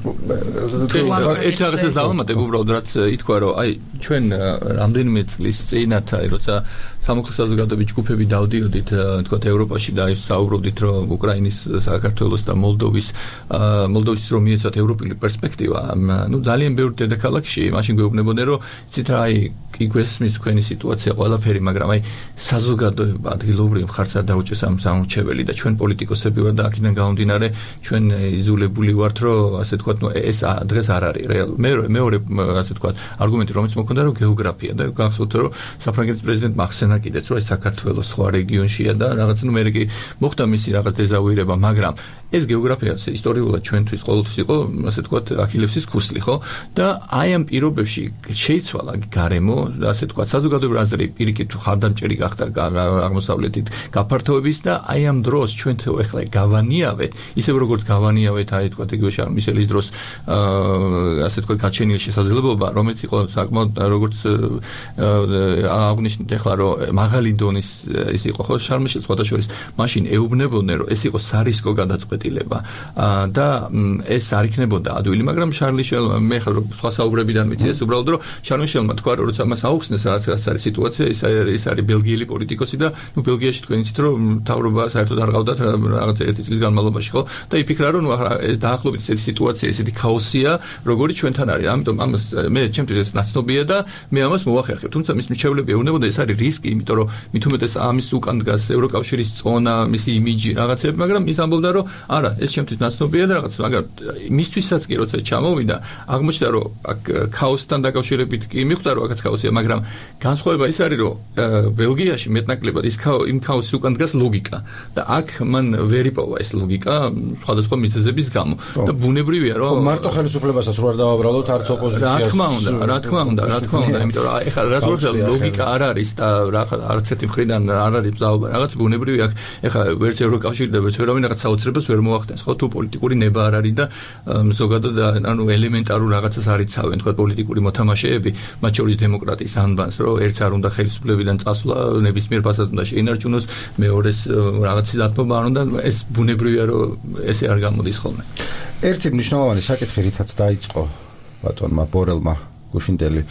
ერთ რაღაცას დავამატებ უბრალოდ, რაც ითქვა, რომ აი ჩვენ რამდენიმე წლის წინათ, აი როცა სამოქალაქო საზოგადოების ჯგუფები დავდიოდით, ვთქვათ, ევროპაში და საუბრობდით, რომ უკრაინის, საქართველოს და მოლდოვის მოლდოვის რომ მიეცათ ევროპული პერსპექტივა, ну ძალიან ბევრ დედაქალაქში მაშინ გვეუბნებოდნენ, რომ იცით რა, აი კი გვესმის თქვენი სიტუაცია ყველაფერი, მაგრამ აი საზოგადოება ადგილობრივ მხარს არ დაუჭეს ამ სამრჩეველი და ჩვენ პოლიტიკოსები ვართ და აქედან გამომდინარე ჩვენ იზოლებული ვართ, რომ ასე თქვათ, ну ეს დღეს არ არის რეალური. მე მეორე ასე თქვათ არგუმენტი რომელიც მოქონდა, რომ გეოგრაფია და გახსოვთ, რომ საფრანგეთის პრეზიდენტმა ახსენა კიდეც, რომ ეს საქართველოს სხვა რეგიონშია და რაღაც, ну მე კი მოხდა მისი რაღაც დეზავუირება, მაგრამ ეს გეოგრაფია ისტორიულად ჩვენთვის ყოველთვის იყო, ასე თქვათ, აქილევსის ქუსლი, ხო? და აი ამ პირობებში შეიცვალა გარემო, ასე თქვათ, საზოგადოებრივი აზრი პირიქით ხარდამჭერი გახდა აღმოსავლეთით გაფართოების და აი ამ დროს ჩვენ ახლა გავანიავეთ, ისევ როგორც გავანიავეთ, აი თქვათ, იგივე შარლ მიშელის დროს, ასე თქვათ, გაჩენილი შესაძლებლობა, რომელიც იყო საკმაოდ როგორც აღნიშნეთ ახლა, რომ მაღალი დონის ის იყო, ხო, შარლ მიშელს სხვადასხვა მაშინ ეუბნებოდნენ, რომ ეს იყო სარისკო გადაწყვეტილება და ეს არ იქნებოდა ადვილი, მაგრამ შარლ მიშელმა მე ხარ სხვა საუბრებიდან ვიცი ეს უბრალოდ, რომ შარლ მიშელმა თქვა, რომ როცა მას აუხსნეს რაც რაც არის სიტუაცია, ის ის არის ბელგიელი პოლიტიკოსი და ნუ ბელგიაში თქვენ იცით, რომ მთავრობა საერთოდ არ ყავდათ რაღაც ერთი წლის განმავლობაში, ხო? და იფიქრა, რომ ნუ ეს დაახლოებით ესეთი სიტუაცია, ესეთი ქაოსია, როგორიც ჩვენთან არის. ამიტომ ამას მე ჩემთვის ეს ნაცნობია და მე ამას მოვახერხებ. თუმცა მის მრჩევლები ეუბნებოდა, ეს არის რისკი, იმიტომ რომ მით უმეტეს ამის უკან დგას ევროკავშირის წონა, მისი იმიჯი, რაღაცები, მაგრამ ის ამბობდა, რომ არა, ეს ჩემთვის ნაცნობია და რაღაც, მაგრამ მისთვისაც კი როცა ჩამოვიდა, აღმოჩნდა, რომ აქ ქაოსთან დაკავშირებით კი მიხვდა, რომ აქაც ქაოსია, მაგრამ განსხვავება ის არის, რომ ბელგიაში მეტნაკლებად ის იმ ქაოსის უკან დგას ლოგიკა და აქ მან ვერ იპოვა ეს ლოგიკა სხვადასხვა მიზეზების გამო და ბუნებრივია, რომ მარტო ხელისუფლებასაც რო არ დავაბრალოთ, არც ოპოზიციას. რა თქმა უნდა, რა თქმა უნდა, რა თქმა უნდა, იმიტომ რომ ეხლა რაც ვთქვი, ლოგიკა არ არის და არც ერთი მხრიდან არ არის მზაობა, რაღაც ბუნებრივი აქ ეხლა ვერც ევროკავშირი და ვერც ვერავინ რაღაც საოცრებას ვერ მოახდენს, ხო, თუ პოლიტიკური ნება არ არის და ზოგადად ანუ ელემენტარულ რაღაცას არ იცავენ, თქვა პოლიტიკური მოთამაშეები, მათ შორის დემოკრატიის ანბანს, რომ ერთს არ უნდა ხელისუფლებიდან წასვლა, ნებისმიერ ფასად უნდა შეინარჩუნოს, მეორეს რაღაცის დათმობა არ უნდა, ეს ბუნებრივია, რომ ესე არ გამოდის ხოლმე. ერთი მნიშვნელოვანი საკითხი რითაც დაიწყო ბატონმა ბორელმა გუშინდელი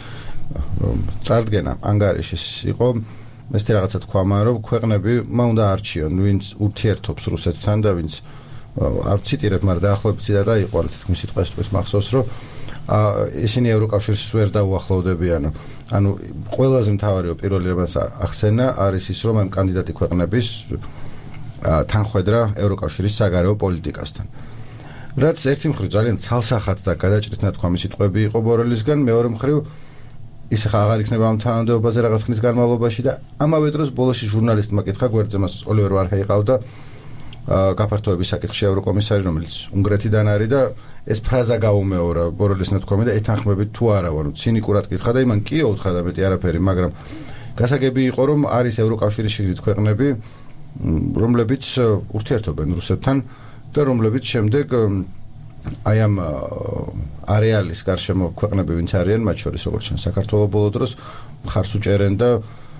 წარდგენა ანგარიშის იყო ეს რაღაცა თქვა, რომ ქვეყნები მა უნდა არჩიონ, ვინც ურთიერთობს რუსეთთან და ვინც არ ციტირებ, მაგრამ დაახლოებით ციტატა იყო, თითქმის სიტყვას თქვის მახსოვს, რომ ისინი ევროკავშირს ვერ დაუახლოვდებიან. ანუ ყველაზე მთავარი პირველი რამაც ახსენა არის ის, რომ ამ კანდიდატი ქვეყნების თანხვედრა ევროკავშირის საგარეო პოლიტიკასთან. რაც ერთი მხრივ ძალიან ცალსახად და გადაჭრით ნათქვამი სიტყვები იყო ბორელისგან, მეორე მხრივ ის ახლა აღარ იქნება ამ თანამდებობაზე რაღაც ხნის განმავლობაში და ამავე დროს ბოლოში ჟურნალისტმა კითხა, გვერდზე მას ოლივერ ვარჰა იყავდა, გაფართოების საკითხში ევროკომისარი, რომელიც უნგრეთიდან არის და ეს ფრაზა გაუმეორა ბორელის ნათქვამი და ეთანხმებით თუ არა, ანუ ცინიკურად კითხა და იმან კი უთხრა და მეტი არაფერი, მაგრამ გასაგები იყო, რომ არის ევროკავშირის შიგნით ქვეყნები, რომლებიც ურთიერთობენ რუსეთთან და რომლებიც შემდეგ აი ამ არეალის გარშემო ქვეყნები ვინც არიან, მათ შორის როგორც ჩვენ საქართველოს ბოლო დროს მხარს უჭერენ და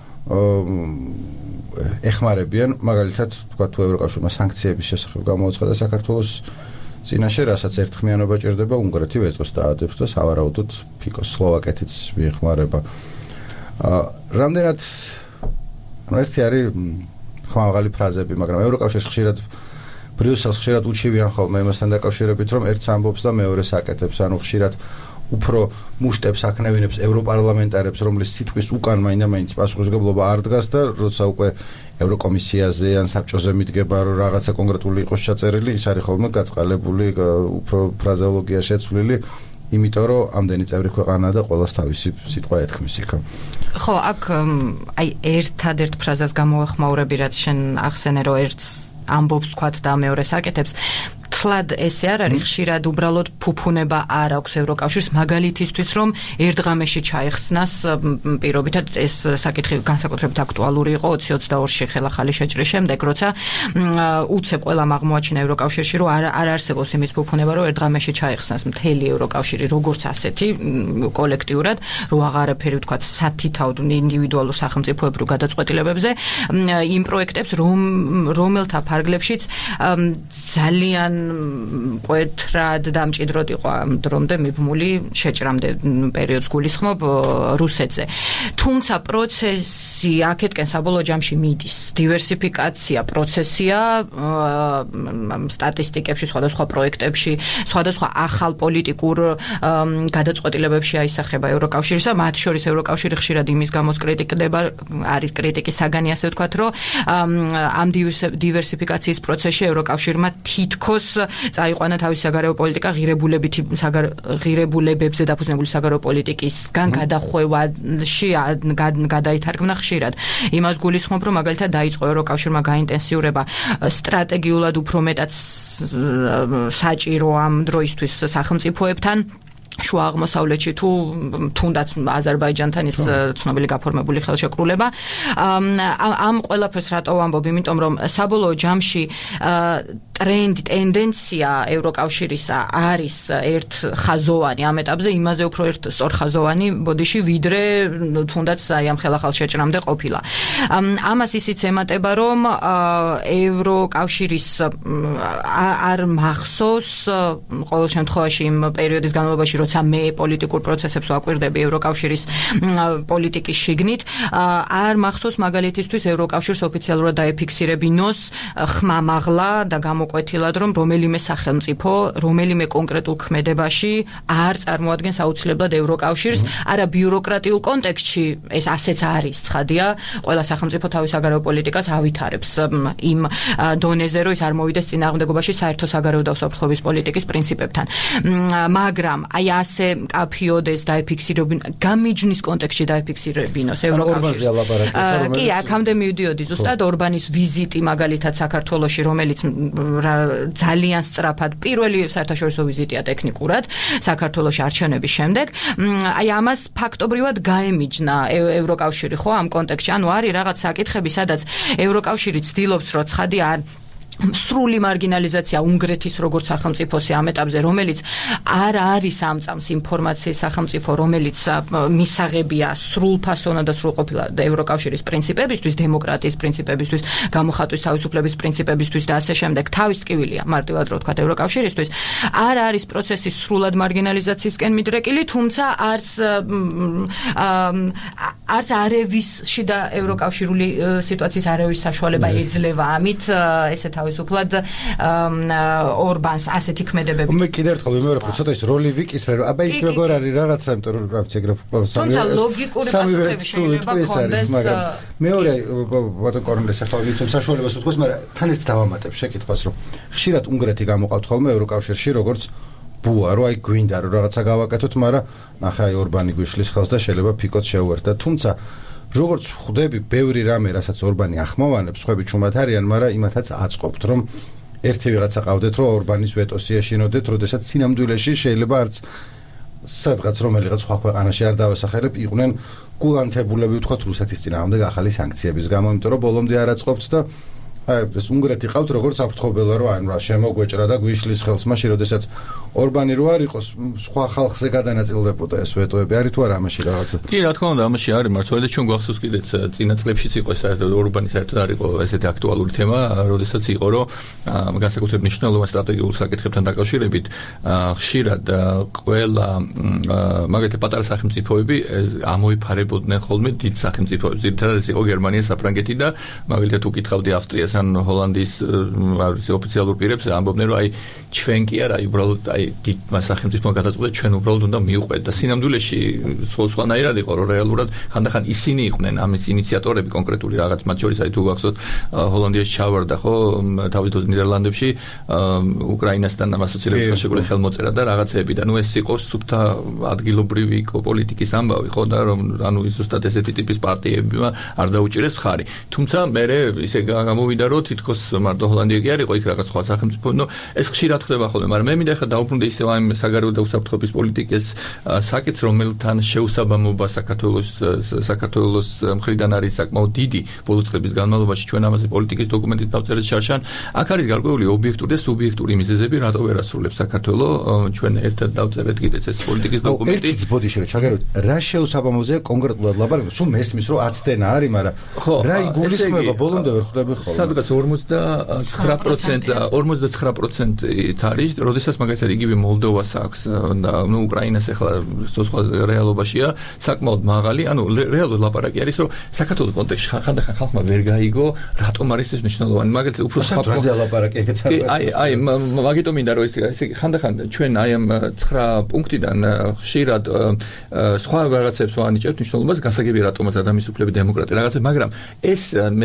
ეხმარებიან, მაგალითად, თქვა თუ ევროკავშირმა სანქციების შესახებ გამოაცხადა საქართველოს წინაშე, რასაც ერთხმიანობა ჭირდება, უნგრეთი ვეტოს დაადებს და სავარაუდოდ ფიქოს სლოვაკეთიც მიეხმარება. რამდენად ანუ ერთი არის ხმამაღალი ფრაზები, მაგრამ ევროკავშირს ხშირად ბრიუსელს ხშირად უჩივიან ხოლმე იმასთან დაკავშირებით, რომ ერთს ამბობს და მეორეს აკეთებს, ანუ ხშირად უფრო მუშტებს აკნევინებს ევროპარლამენტარებს, რომლის სიტყვის უკან მაინდა-მაინც პასუხისმგებლობა არ დგას და როცა უკვე ევროკომისიაზე ან საბჭოზე მიდგება, რომ რაღაცა კონკრეტული იყოს ჩაწერილი, ის არის ხოლმე გაწყალებული, უფრო ფრაზეოლოგია შეცვლილი იმიტომ რომ ამდენი წევრი ქვეყანა და ყველას თავისი სიტყვა ეთქმის იქ. ხო, აქ აი ერთადერთ ფრაზას გამოვეხმაურები, რაც შენ ახსენე, რომ ერთს ამბობს თქვათ და მეორეს აკეთებს. თლად ესე არ არის, ხშირად უბრალოდ ფუფუნება არ აქვს ევროკავშირს, მაგალითისთვის რომ ერთ ღამეში ჩაიხსნას, პირობითად ეს საკითხი განსაკუთრებით აქტუალური იყო ოცი ოცდაორში ხელახალი შეჭრის შემდეგ, როცა უცებ ყველამ აღმოაჩინა ევროკავშირში, რომ არ არ არსებობს იმის ფუფუნება, რომ ერთ ღამეში ჩაიხსნას მთელი ევროკავშირი, როგორც ასეთი კოლექტიურად, რო აღარაფერი ვთქვათ სათითაოდ ინდივიდუალურ სახელმწიფოებრივ გადაწყვეტილებებზე, იმ პროექტებს, რომ რომელთა ფარგლებშიც ძალიან მკვეთრად და მჭიდროდ იყო ამ დრომდე მიბმული შეჭრამდე პერიოდს გულისხმობ რუსეთზე. თუმცა პროცესი აქეთკენ საბოლოო ჯამში მიდის. დივერსიფიკაცია პროცესია სტატისტიკებში, სხვადასხვა პროექტებში, სხვადასხვა ახალ პოლიტიკურ გადაწყვეტილებებში აისახება ევროკავშირისა, მათ შორის ევროკავშირი ხშირად იმის გამოც კრიტიკდება, არის კრიტიკის საგანი, ასე ვთქვათ, რომ ამ დივერსიფიკაციის პროცესში ევროკავშირმა თითქოს წაიყვანა თავის საგარეო პოლიტიკა ღირებულებითი ღირებულებებზე დაფუძნებული საგარეო პოლიტიკისგან გადახვევაში გადაითარგმნა ხშირად. იმას გულისხმობ, რომ მაგალითად დაიწყო ევროკავშირმა გაინტენსიურება სტრატეგიულად უფრო მეტად საჭირო ამ დროისთვის სახელმწიფოებთან შუა აღმოსავლეთში თუ თუნდაც აზერბაიჯანთან ის ცნობილი გაფორმებული ხელშეკრულება. ამ ყველაფერს რატო ვამბობ? იმიტომ რომ საბოლოო ჯამში ტრენდი, ტენდენცია ევროკავშირისა არის ერთ ხაზოვანი ამ ეტაპზე, იმაზე უფრო ერთ სწორხაზოვანი ბოდიში, ვიდრე თუნდაც აი ამ ხელახალ შეჭრამდე ყოფილა. ამას ისიც ემატება, რომ ევროკავშირის არ მახსოვს ყოველ შემთხვევაში იმ პერიოდის განმავლობაში, როცა მე პოლიტიკურ პროცესებს ვაკვირდები ევროკავშირის პოლიტიკის შიგნით, არ მახსოვს მაგალითისთვის ევროკავშირს ოფიციალურად დაეფიქსირებინოს ხმამაღლა და გამოკვეთილად, რომ რომელიმე სახელმწიფო, რომელიმე კონკრეტულ ქმედებაში არ წარმოადგენს აუცილებლად ევროკავშირს, არა ბიუროკრატიულ კონტექსტში, ეს ასეც არის, ცხადია, ყველა სახელმწიფო თავის საგარეო პოლიტიკას ავითარებს იმ დონეზე, რომ ის არ მოვიდეს წინააღმდეგობაში საერთო საგარეო და უსაფრთხოების პოლიტიკის პრინციპებთან. მაგრამ აი ასე კაფიოდეს დაეფიქსირებინ, გამიჯვნის კონტექსტში დაეფიქსირებინოს ევროკავშირს. კი, აქამდე მივდიოდი ზუსტად ორბანის ვიზიტი მაგალითად საქართველოში, რომელიც ძალიან სწრაფად პირველი საერთაშორისო ვიზიტია ტექნიკურად საქართველოში არჩევნების შემდეგ. აი ამას ფაქტობრივად გაემიჯნა ევროკავშირი, ხო, ამ კონტექსტში. ანუ არის რაღაც საკითხები, სადაც ევროკავშირი ცდილობს, რომ ცხადი არ სრული მარგინალიზაცია უნგრეთის როგორც სახელმწიფოსი ამ ეტაპზე, რომელიც არ არის ამწამს ინფორმაციის სახელმწიფო, რომელიც მისაღებია სრულფასოვნად და სრულყოფილად ევროკავშირის პრინციპებისთვის, დემოკრატიის პრინციპებისთვის, გამოხატვის თავისუფლების პრინციპებისთვის და ასე შემდეგ. თავის ტკივილია მარტივად რო ვთქვათ ევროკავშირისთვის, არ არის პროცესი სრულად მარგინალიზაციისკენ მიდრეკილი, თუმცა არც არცარევის შიდა ევროკავშირული სიტუაციისარევის საშუალება ეძლევა. ამით ესე თავისუფლად ორბანს ასეთი ქმედებები. მე კიდევ ერთხელ ვიმეორებ, ცოტა ის როლი ვიკისრე, რომ აბა ის როგორ არის რაღაცა, იმიტომ რომ რა ვიცი, ეგრე თუმცა ლოგიკური პასუხები შეიძლება ქონდეს. მაგრამ მეორე ბატონ კორნელის ახლა ვიცი საშუალებას უძღვეს, მაგრამ თან ერთ დავამატებ შეკითხვას, რომ ხშირად უნგრეთი გამოყავთ ხოლმე ევროკავშირში, როგორც ბუა, რომ აი გვინდა რომ რაღაცა გავაკეთოთ, მაგრამ ნახე აი ორბანი გვიშლის ხელს და შეიძლება ფიქოთ შეუერთდა. თუმცა როგორც ხვდები, ბევრი რამე, რასაც ორბანი ახმოვანებს, ხვები ჩუმად არიან, მაგრამ იმათაც აწყობთ, რომ ერთი ვიღაცა ყავდეთ, რომ ორბანის ვეტოს იაშინოდეთ, როდესაც სინამდვილეში შეიძლება არც სადღაც რომელიღაც სხვა ქვეყანაში არ დავასახელებ, იყვნენ გულანთებულები, ვთქვათ, რუსეთის წინააღმდეგ ახალი სანქციების გამო, იმიტომ რომ ბოლომდე არ აწყობთ და აი ეს უნგრეთი ყავთ როგორც აფრთხობელა, რომ აი რა შემოგვეჭრა და გვიშლის ხელს, მაშინ როდესაც ორბანი რო არ იყოს, სხვა ხალხზე გადანაწილდებოდა ეს ვეტოები, არის თუ არა ამაში რაღაცა? კი, რა თქმა უნდა, ამაში არის მართლა და ჩვენ გვახსოვს კიდეც წინა წლებშიც იყო საერთოდ ორბანი საერთოდ არ იყო ესეთი აქტუალური თემა, როდესაც იყო, რომ განსაკუთრებით მნიშვნელოვან სტრატეგიულ საკითხებთან დაკავშირებით ხშირად ყველა მაგალითად პატარა სახელმწიფოები ამოიფარებოდნენ ხოლმე დიდ სახელმწიფოებს. ძირითადად ეს იყო გერმანია, საფრანგეთი და მაგალითად უკითხავდი ავსტრიას, პერს ან ჰოლანდიის ოფიციალურ პირებს ამბობდნენ რომ აი ჩვენ კი არა, უბრალოდ აი მას სახელმწიფო გადაწყვეტა ჩვენ უბრალოდ უნდა მივყვეთ და სინამდვილეში სხვა სხვანაირად იყო რომ რეალურად ხანდახან ისინი იყვნენ ამის ინიციატორები კონკრეტული რაღაც მათ შორის აი თუ გახსოვთ ჰოლანდიაში ჩავარდა ხო თავის დროს ნიდერლანდებში უკრაინასთან ასოცირების შეგვიძლია ხელმოწერა და რაღაცეები და ნუ ეს იყო სუფთა ადგილობრივი პოლიტიკის ამბავი ხო და რომ ანუ ზუსტად ესეთი ტიპის პარტიები არ დაუჭირეს ხარი თუმცა მე ისე გამოვიდა რომ თითქოს მარტო ჰოლანდია კი არ იყო იქ რაღაც სხვა სახელმწიფო ნუ ეს ხშირად ხდება ხოლმე მაგრამ მე მინდა ხა დაუბრუნდე ისევ ამ საგარეო და უსაფრთხოების პოლიტიკის საკითხს რომელთან შეუსაბამობა საქართველოს საქართველოს მხრიდან არის საკმაოდ დიდი ბოლო წლების განმავლობაში ჩვენ ამაზე პოლიტიკის დოკუმენტით დავწერეთ შარშან აქ არის გარკვეული ობიექტური და სუბიექტური მიზეზები რატო ვერ ასრულებს საქართველოს ჩვენ ერთად დავწერეთ კიდეც ეს პოლიტიკის დოკუმენტი ერთიც ბოდიში რომ ჩაგეროთ რა შეუსაბამოზე კონკრეტულად ლაპარაკობთ სულ მესმის რომ აცდენა არის მაგრამ რა იგულისხმება ბოლომდე ვერ ხვდები ხოლმე სადღაც ორმოცდათხრამეტ პროცენტი ორმოცდათხრამეტ პროცენტი არის როდესაც მაგალითად იგივე მოლდოვას აქვს და ნუ უკრაინას ახლა სხვა რეალობაშია საკმაოდ მაღალი ანუ რეალურად ლაპარაკი არის რომ საქართველოს კონტექსტში ხანდახან ხალხმა ვერ გაიგო რატომ არის ეს მნიშვნელოვანი მაგალითად უფრო საფრთხეზე ლაპარაკი ეგეც არის აი აი მაგიტომ მინდა რომ ეს ხანდახან ჩვენ აი ამ ცხრა პუნქტიდან ხშირად სხვა რაღაცებს ვანიჭებთ მნიშვნელობას გასაგებია რატომაც ადამიანის უფლები დემოკრატია რაღაცა მაგრამ ეს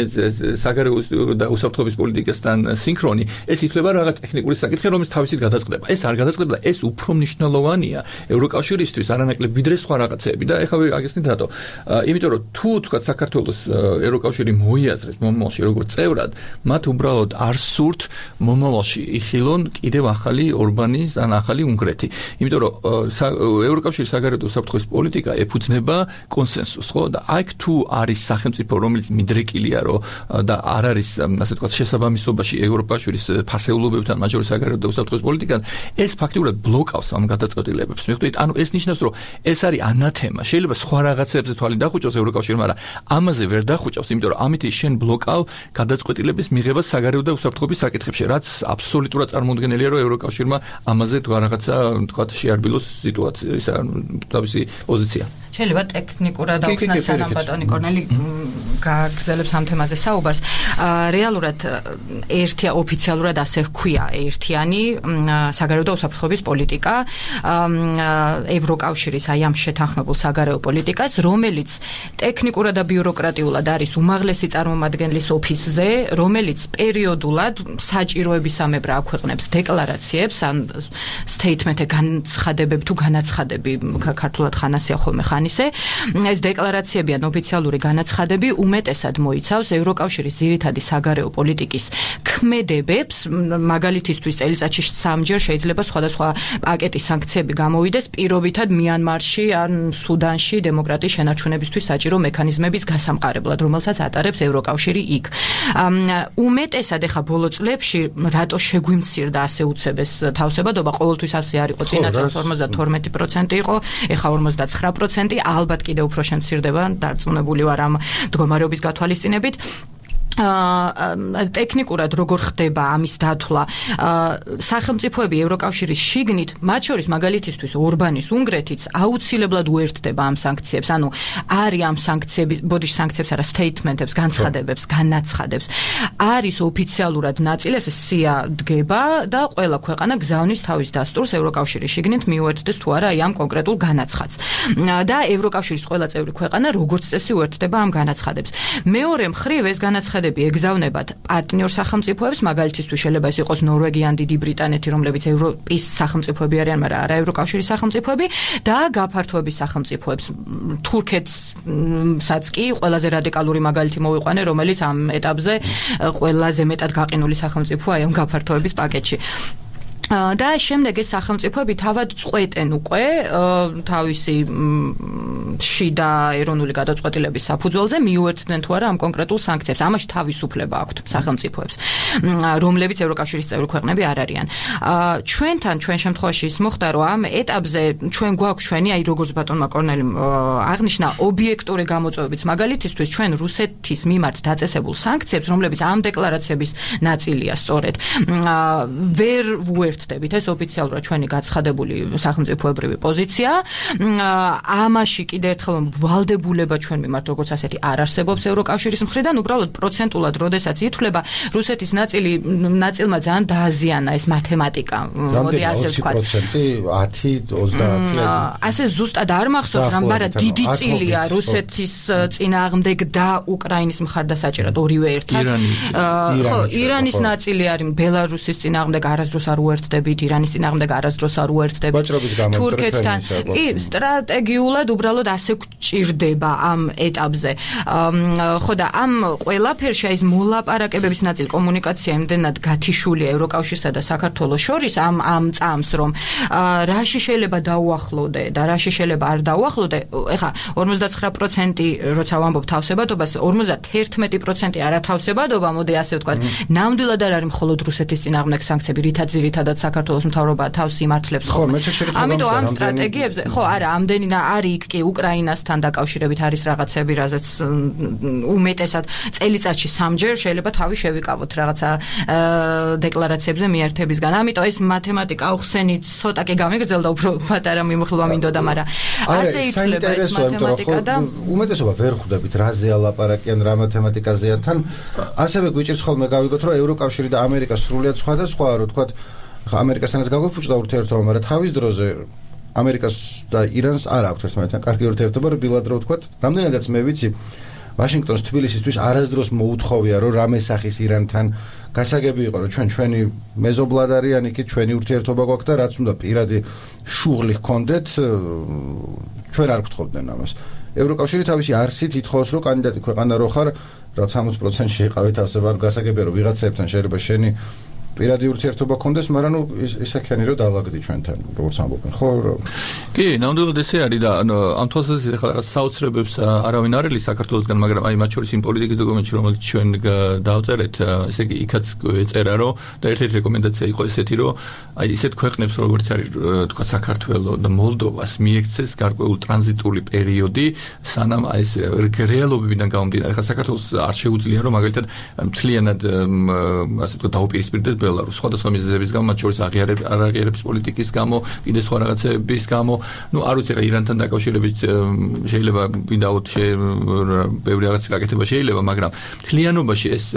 საგარეო და უსაფრთხოების პოლიტიკასთან სინქრონი ეს ითვლება რაღაც ტექნიკური საკითხი რომელიც თავისით გადაწყდება ეს არ გადაწყდება ეს უფრო მნიშვნელოვანია ევროკავშირისთვის არანაკლებ ვიდრე სხვა რაღაცები და ეხლა აგესნით რატო იმიტომ რომ თუ თქვა საქართველოს ევროკავშირი მოიაზრებს მომავალში როგორც წევრად მათ უბრალოდ არ სურთ მომავალში იხილონ კიდევ ახალი ორბანის ან ახალი უნგრეთი იმიტომ რომ ევროკავშირის საგარეო და უსაფრთხოების პოლიტიკა ეფუძნება კონსენსუსს ხო და აქ თუ არის სახელმწიფო რომელიც მიდრეკილია რომ და არ არის ასე ვთქვათ შესაბამისობაში ევროკავშირის ფასეულობებთან მათ შორის საგარეო და უსაფრთხოების პოლიტიკան ეს ფაქტიურად ბლოკავს ამ გადაწყვეტილებებს მიხვდით ანუ ეს ნიშნავს რომ ეს არის ანათემა შეიძლება სხვა რაღაცებზე თვალი დახუჭოს ევროკავშირმა მაგრამ ამაზე ვერ დახუჭავს იმიტომ რომ ამით შენ ბლოკავ გადაწყვეტილების მიღებას საგარეო და უსაფრთხოების საკითხებში რაც აბსოლუტურად წარმოუდგენელია რომ ევროკავშირმა ამაზე თუ რაღაცა ვთქვათ შეარბილოს სიტუაცია თავისი პოზიცია შეიძლება ტექნიკურად აუხსნას სანამ ბატონი კორნელი გაგრძელებს ამ თემაზე საუბარს რეალურად ერთია ოფიციალურად ასე ჰქვია ერთიანი საგარეო და უსაფრთხოების პოლიტიკა ევროკავშირის აი ამ შეთანხმებულ საგარეო პოლიტიკას რომელიც ტექნიკურად და ბიუროკრატიულად არის უმაღლესი წარმომადგენლის ოფისზე რომელიც პერიოდულად საჭიროებისამებრ აქვეყნებს დეკლარაციებს ან სტეითმენტი განცხადებები თუ განაცხადები ქართულად ხანასია ხოლმე ხანისე ეს დეკლარაციები ან ოფიციალური განაცხადები უმეტესად მოიცავს ევროკავშირის ძირითადი საგარეო პოლიტიკის ქმედებებს მაგალითისთვის წელიწადში სამჯერ შეიძლება სხვადასხვა პაკეტის სანქციები გამოვიდეს პირობითად მიანმარში ან სუდანში დემოკრატიის შენარჩუნებისთვის საჭირო მექანიზმების გასამყარებლად რომელსაც ატარებს ევროკავშირი იქ უმეტესად ეხა ბოლო წლებში რატო შეგვიმცირდა ასე უცებ ეს თავსებადობა ყოველთვის ასე არ იყო წინა წელს ორმოცდათორმეტი პროცენტი იყო ეხა ორმოცდაცხრა პროცენტი ალბათ კიდევ უფრო შემცირდება დარწმუნებული ვარ ამ მდგომარეობის გათვალისწინებით ტექნიკურად როგორ ხდება ამის დათვლა სახელმწიფოები ევროკავშირის შიგნით მათ შორის მაგალითისთვის ორბანის უნგრეთიც აუცილებლად უერთდება ამ სანქციებს ანუ არის ამ სანქციების ბოდიში სანქციებს არა სტეითმენტებს განცხადებებს განაცხადებს არის ოფიციალურად ნაწილი ეს სია დგება და ყველა ქვეყანა გზავნის თავის დასტურს ევროკავშირის შიგნით მიუერთდეს თუ არა აი ამ კონკრეტულ განაცხადს და ევროკავშირის ყველა წევრი ქვეყანა როგორც წესი უერთდება ამ განაცხადებს მეორე მხრივ ეს განაცხადები ეგზავნებათ პარტნიორ სახელმწიფოებს მაგალითისთვის შეიძლება ეს იყოს ნორვეგია ან დიდი ბრიტანეთი რომლებიც ევროპის სახელმწიფოები არიან მაგრამ არა ევროკავშირის სახელმწიფოები და გაფართოების სახელმწიფოებს თურქეთსაც კი ყველაზე რადიკალური მაგალითი მოვიყვანე რომელიც ამ ეტაპზე ყველაზე მეტად გაყინული სახელმწიფოა აი ამ გაფართოების პაკეტში და შემდეგ ეს სახელმწიფოები თავად წყვეტენ უკვე თავისი შიდა ეროვნული გადაწყვეტილების საფუძველზე მიუერთდნენ თუ არა ამ კონკრეტულ სანქციებს. ამაში თავისუფლება აქვთ სახელმწიფოებს, რომლებიც ევროკავშირის წევრი ქვეყნები არ არიან. ჩვენთან ჩვენ შემთხვევაში ის მოხდა, რომ ამ ეტაპზე ჩვენ გვაქვს ჩვენი, აი როგორც ბატონმა კორნელიმ აღნიშნა, ობიექტური გამოწვევებიც. მაგალითისთვის ჩვენ რუსეთის მიმართ დაწესებულ სანქციებს, რომლებიც ამ დეკლარაციების ნაწილია სწორედ, ვერ უერთდით უერთდებით. ეს ოფიციალურად ჩვენი გაცხადებული სახელმწიფოებრივი პოზიცია. ამაში კიდე ერთხელ ვალდებულება ჩვენ მიმართ როგორც ასეთი არ არსებობს ევროკავშირის მხრიდან, уბრალოდ პროცენტულად როდესაც ითვლება რუსეთის ნაწილი ნაწილმა ძალიან დააზიანა ეს მათემატიკა. მოდი ასე ვთქვა. ოცი პროცენტი, ათი, ოცდაათი. ასე ზუსტად არ მახსოვს, მაგრამ დიდი წილია რუსეთის წინააღმდეგ და უკრაინის მხარდასაჭერად ორივე ერთად. ხო, ირანის ნაწილი არის ბელარუსის წინააღმდეგ არასდროს არ უერთდებით, ირანის წინააღმდეგ არასდროს არ უერთდებით. თურქეთთან. კი, სტრატეგიულად უბრალოდ ასე გვჭირდება ამ ეტაპზე. ხო და ამ ყველაფერში ეს მოლაპარაკებების ნაწილი კომუნიკაცია იმდენად გათიშულია ევროკავშირსა და საქართველოს შორის ამ ამ წამს რომ რაში შეიძლება დაუახლოვდე და რაში შეიძლება არ დაუახლოვდე. ეხლა ორმოცდაცხრა პროცენტი როცა ვამბობ თავსებადობას, ორმოცდაერთმეტი პროცენტი არათავსებადობა, მოდი ასე ვთქვათ. ნამდვილად არ არის მხოლოდ რუსეთის წინააღმდეგ სანქციები, რითაც ძირითადად საქართველოს მთავრობა თავს იმართლებს. ხო, მე შეგიძლია ამიტომ ამ სტრატეგიებზე, ხო, არა, ამდენი არის იქ კი უკრაინასთან დაკავშირებით არის რაღაცები, რაზეც უმეტესად წელიწადში სამჯერ შეიძლება თავი შევიკავოთ რაღაცა დეკლარაციებზე მიერთებისგან. ამიტომ ეს მათემატიკა ახსენით ცოტა კი გამიგრძელდა, უფრო პატარა მიმოხილვა მინდოდა, მაგრამ ასე ითვლება ეს მათემატიკა და უმეტესობა ვერ ხვდებით რაზე ალაპარაკიან, რა მათემატიკაზეა თან. ასევე გვიჭირს ხოლმე გავიგოთ, რომ ევროკავშირი და ამერიკა სრულიად სხვადასხვაა, რო თქვათ, ხა ამერიკასთანაც გაგვიფუჭდა ურთიერთობა, მაგრამ თავის დროზე ამერიკას და ირანს არ აქვს ერთმანეთთან კარგი ურთიერთობა, რბილად რო ვთქვათ, რამდენადაც მე ვიცი, ვაშინგტონს თბილისისთვის არასდროს მოუთხოვია, რომ რამე სახის ირანთან გასაგები იყო, რომ ჩვენ ჩვენი მეზობლად არიან იქით, ჩვენი ურთიერთობა გვაქვს და რაც უნდა პირადი შუღლი ჰქონდეთ, ჩვენ არ გთხოვდნენ ამას. ევროკავშირი თავისი არსით ითხოვს, რომ კანდიდატი ქვეყანა რო ხარ, რაც სამოცი პროცენტში იყავით ავსება, გასაგებია, რომ ვიღაცებთან შეიძლება შენი პირადი ურთიერთობა გქონდეს, მაგრამ ნუ ისე-ქენი რომ დაალაგდი ჩვენთან, როგორც ამბობენ, ხო? კი, ნამდვილად ესე არის და ამ თვალსაზრისით ახლა რაღაც საოცრებებს არავინ არ ელის საქართველოსგან, მაგრამ აი მათ შორის იმ პოლიტიკის დოკუმენტში, რომელიც ჩვენ დავწერეთ, ესე იგი იქაც ეწერა, რომ და ერთ-ერთი რეკომენდაცია იყო ესეთი, რომ აი ისეთ ქვეყნებს, როგორც არის თქვა საქართველო და მოლდოვას მიექცეს გარკვეული ტრანზიტული პერიოდი, სანამ აი ეს რეალობებიდან გამომდინარე, ახლა საქართველოს არ შეუძლია, რომ მაგალითად მთლიანად ასე თქვა დაუპირისპირდეს ბელარუსს, სხვადასხვა მიზეზების გამო, მათ შორის აღიარების არაღიარების პოლიტიკის გამო, კიდე სხვა რაღაცების გამო, ну, არ ვიცი, ირანთან დაკავშირებით შეიძლება ვიდაოთ ბევრი რაღაცის გაკეთება შეიძლება, მაგრამ მთლიანობაში ეს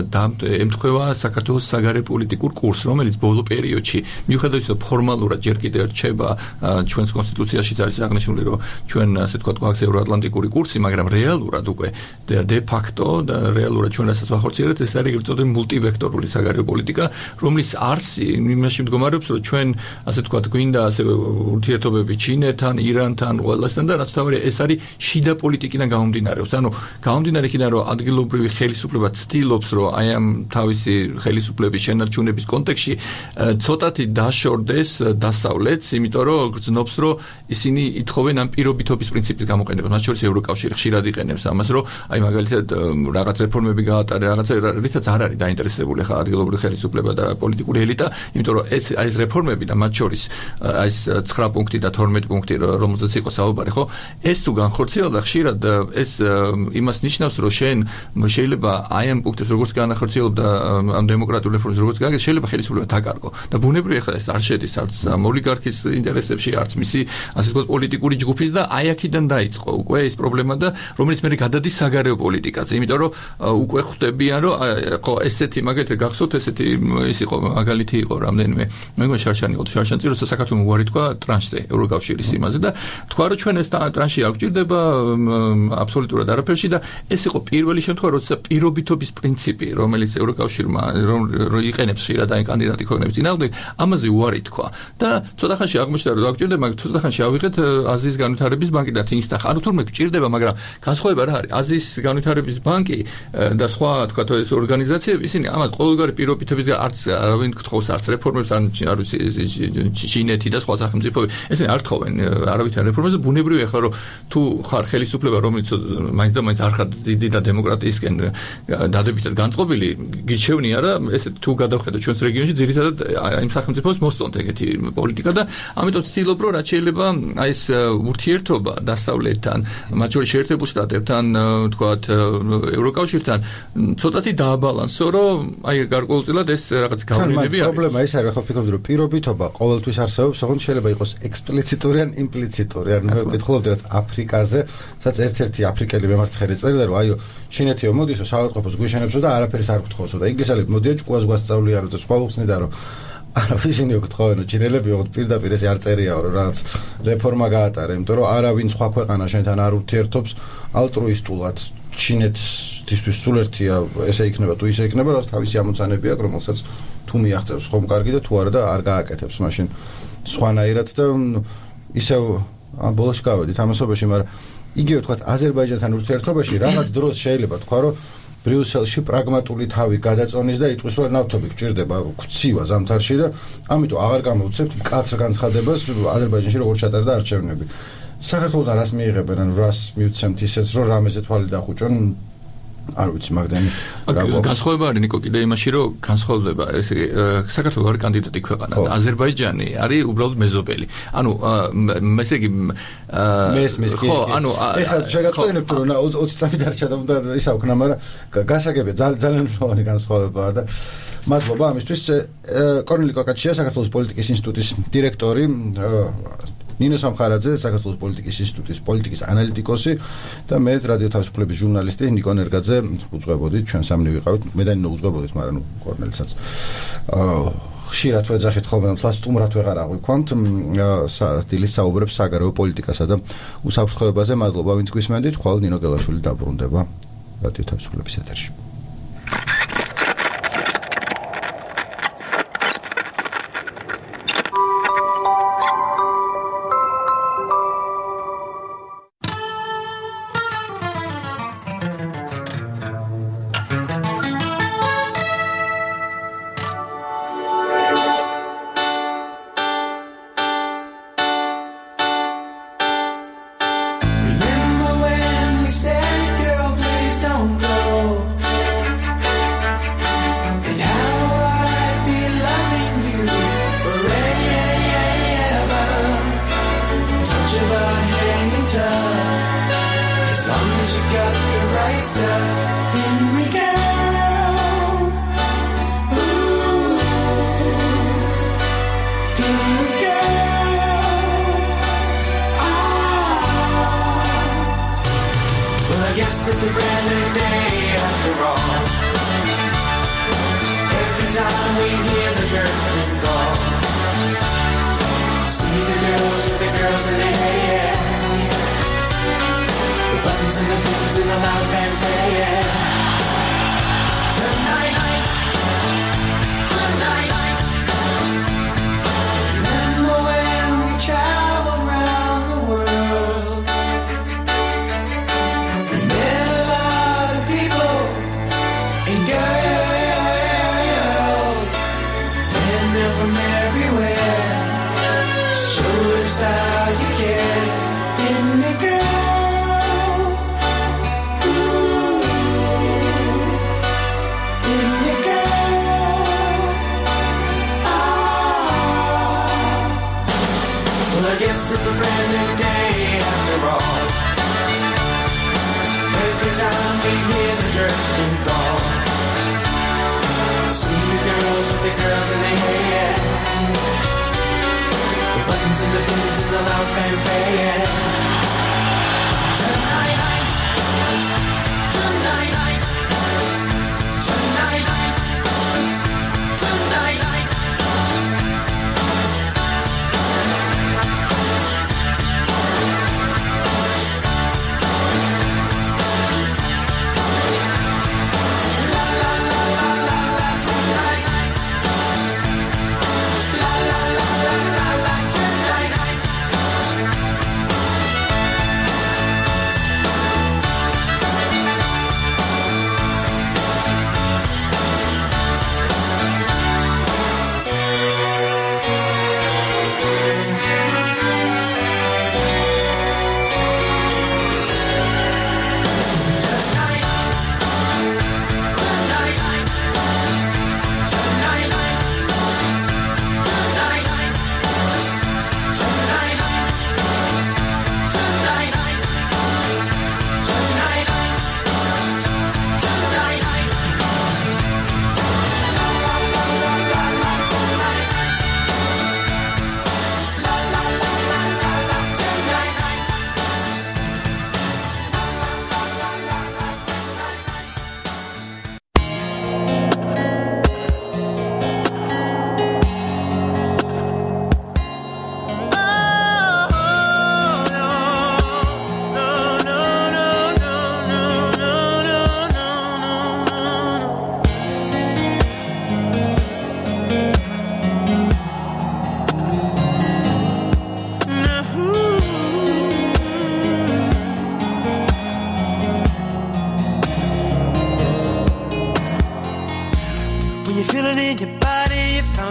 ემთხვევა საქართველოს საგარეო პოლიტიკურ კურსს, რომელიც ბოლო პერიოდში, მიუხედავად იმისა, ფორმალურად ჯერ კიდევ რჩება ჩვენს კონსტიტუციაშიც არის აღნიშნული, რომ ჩვენ ასე თქვა გვაქვს ევროატლანტიკური კურსი, მაგრამ რეალურად უკვე de facto და რეალურად ჩვენ რასაც ვახორციელებთ, ეს არის ეგრეთ წოდებული მულტივექტორული საგარეო პოლიტიკა, რომლის არსი იმაში მდგომარეობს, რომ ჩვენ ასე თქვა გვინდა ასე ურთიერთობები ჩინეთთან, ირანთან, ყველასთან და რაც თავარია ეს არის შიდა პოლიტიკიდან გამომდინარეობს. ანუ გამომდინარე იქიდან, რომ ადგილობრივი ხელისუფლება ცდილობს, რომ აი ამ თავისი ხელისუფლების შენარჩუნების კონტექსტში ცოტათი დაშორდეს დასავლეთს, იმიტომ რომ გრძნობს, რომ ისინი ითხოვენ ამ პირობითობის პრინციპის გამოყენებას. მათ შორის ევროკავშირი ხშირად იყენებს ამას, რომ აი მაგალითად რაღაც რეფორმები გაატარა, რაღაცა რითაც არ არის დაინტერესებული ხა ადგილობრივი ხელისუფლება და პოლიტიკური ელიტა, იმიტომ რომ ეს აი ეს რეფორმები და მათ შორის აი ეს ცხრა პუნქტი და თორმეტი პუნქტი, რომელზეც იყო საუბარი, ხო? ეს თუ განხორციელდა, ხშირად ეს იმას ნიშნავს, რომ შენ შეიძლება აი ამ პუნქტებს როგორც განახორციელებ და ამ დემოკრატიულ რეფორმებს როგორც გააკეთე, შეიძლება ხელისუფლება დაკარგო. და ბუნებრივია ხა ეს არ შედის არც ოლიგარქის ინტერესებში, არც მისი ასე ვთქვათ პოლიტიკური ჯგუფის და აი აქედან დაიწყო უკვე ეს პრობლემა და რომელიც მე გადადის საგარეო პოლიტიკაზე, იმიტომ რომ უკვე ხვდებიან, რომ ხო ესეთი მაგალითად გახსოვთ ესეთი ის იყო მაგალითი იყო რამდენიმე მე მგონი შარშანი იყო შარშანწი როცა საქართველოს უარი თქვა ტრანშზე ევროკავშირის იმაზე და თქვა რომ ჩვენ ეს ტრანში არ გვჭირდება აბსოლუტურად არაფერში და ეს იყო პირველი შემთხვევა როცა პირობითობის პრინციპი რომელიც ევროკავშირმა რომ იყენებს ხშირად აი კანდიდატი ქვეყნების წინააღმდეგ ამაზე უარი თქვა და ცოტა ხანში აღმოჩნდა რომ არ გვჭირდება მაგრამ ცოტა ხანში ავიღეთ აზიის განვითარების ბანკი და თინსტახ ანუ თურმე გვჭირდება მაგრამ განსხვავება რა არის აზიის განვითარების ბანკი და სხვა თქვა ეს ორგანიზაციები ისინი ამას ყოველგვარი პირობითობისგან არც არავინ გთხოვს არც რეფორმებს არ არის ჩინეთი და სხვა სახელმწიფოები ესენი არ თხოვენ არავითარ რეფორმებს და ბუნებრივია ახლა რომ თუ ხარ ხელისუფლება რომელიც მაინც და მაინც არ ხარ დიდი და დემოკრატიისკენ დადებითად განწყობილი გიჩევნია რა ესე თუ გადავხედოთ ჩვენს რეგიონში ძირითადად იმ სახელმწიფოს მოსწონთ ეგეთი პოლიტიკა და ამიტომ ვცდილობ რომ რაც შეიძლება აი ეს ურთიერთობა დასავლეთთან მათ შორის შეერთებულ შტატებთან თქვათ ევროკავშირთან ცოტათი დააბალანსო რომ აი გარკვეულწილად ეს რაღაც გავლენები არის. პრობლემა ის არის, ხო ვფიქრობდი რომ პირობითობა ყოველთვის არსებობს, ოღონდ შეიძლება იყოს ექსპლიციტური ან იმპლიციტური. ანუ მე ვკითხულობდი რაც აფრიკაზე, სადაც ერთ-ერთი აფრიკელი მემარცხენე წერდა რომ აიო ჩინეთიო მოდისო საავადმყოფოს გვიშენებსო და არაფერის არ გთხოვსო და ინგლისელები მოდიან ჭკუას გვასწავლიან და სხვა უხსნიდა რომ არა ისინი გთხოვენ ჩინელები ოღონდ პირდაპირ ეს არ წერიაო რომ რაღაც რეფორმა გაატარე, იმიტომ რომ არავინ სხვა ქვეყანა შენთან არ ურთიერთობს ალტრუისტულად ჩინეთისთვის სულ ერთია ესე იქნება თუ ისე იქნება, რაც თავისი ამოცანები აქვს, რომელსაც თუ მიაღწევს ხომ კარგი და თუ არა და არ გააკეთებს მაშინ სხვანაირად და ისევ ამ ბოლოში გავედით ამასობაში, მაგრამ იგივე თქვა აზერბაიჯანთან ურთიერთობაში რაღაც დროს შეიძლება თქვა რომ ბრიუსელში პრაგმატული თავი გადაწონის და იტყვის რომ ნავთობი გჭირდება ქცივა ზამთარში და ამიტომ აღარ გამოვცემთ მკაცრ განცხადებას აზერბაიჯანში როგორ ჩატარდა არჩევნები. საქართველოსთან რას მიიღებენ, ანუ რას მივცემთ ისეც რომ რამეზე თვალი დახუჭონ არ ვიცი მაგდანი განსხვავება არის ნიკო კიდე იმაში რომ განსხვავდება ესე იგი საქართველოს არის კანდიდატი ქვეყანა და აზერბაიჯანი არის უბრალოდ მეზობელი. ანუ ესე იგი მესმის კი. ხო, ანუ ეხლა შეგაწყვეტინებთ რომ ოცი წამი დარჩა და უნდა ისა ვქნა, მაგრამ გასაგებია ძალიან მნიშვნელოვანი განსხვავებაა და მადლობა ამისთვის. კორნელი კოკაჩია, საქართველოს პოლიტიკის ინსტიტუტის დირექტორი, ნინო სამხარაძე, საქართველოს პოლიტიკის ინსტიტუტის პოლიტიკის ანალიტიკოსი და მე რადიო თავისუფლების ჟურნალისტი ნიკო ნერგაძე ვუძღვებოდით, ჩვენ სამნი ვიყავით, მე და ნინო ვუძღვებოდით, მაგრამ ნუ კორნელსაც ხშირად ვეძახით ხოლმე, თლა სტუმრად ვეღარ აღვიქვამთ, დილის საუბრებს საგარეო პოლიტიკასა და უსაფრთხოებაზე. მადლობა ვინც გვისმენდით, ხვალ ნინო გელაშვილი დაბრუნდება რადიო თავისუფლების ეთერში.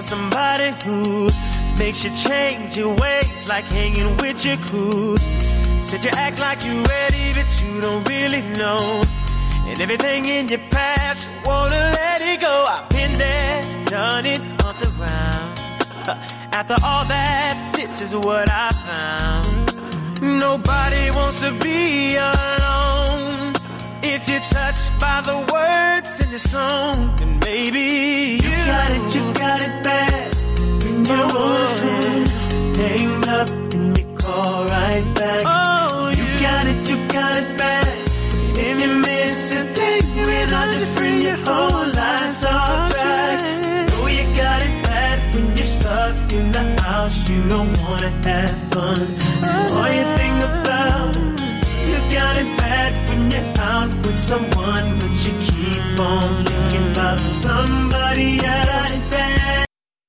somebody who makes you change your ways, like hanging with your crew. Said you act like you're ready, but you don't really know. And everything in your past, you wanna let it go. I've been there, done it, on the round. After all that, this is what I found. Nobody wants to be alone. If you're touched by the words in the song, then maybe you, you got it, you got it bad. When you're on hang up and you call right back. Oh, you got it, you got it bad. If you miss a thing without your friend, your whole life's off track. Know you got it bad when you're stuck in the house, you don't wanna have fun. So all you think about, you got it bad when you're out with someone, but you keep on thinking about somebody else.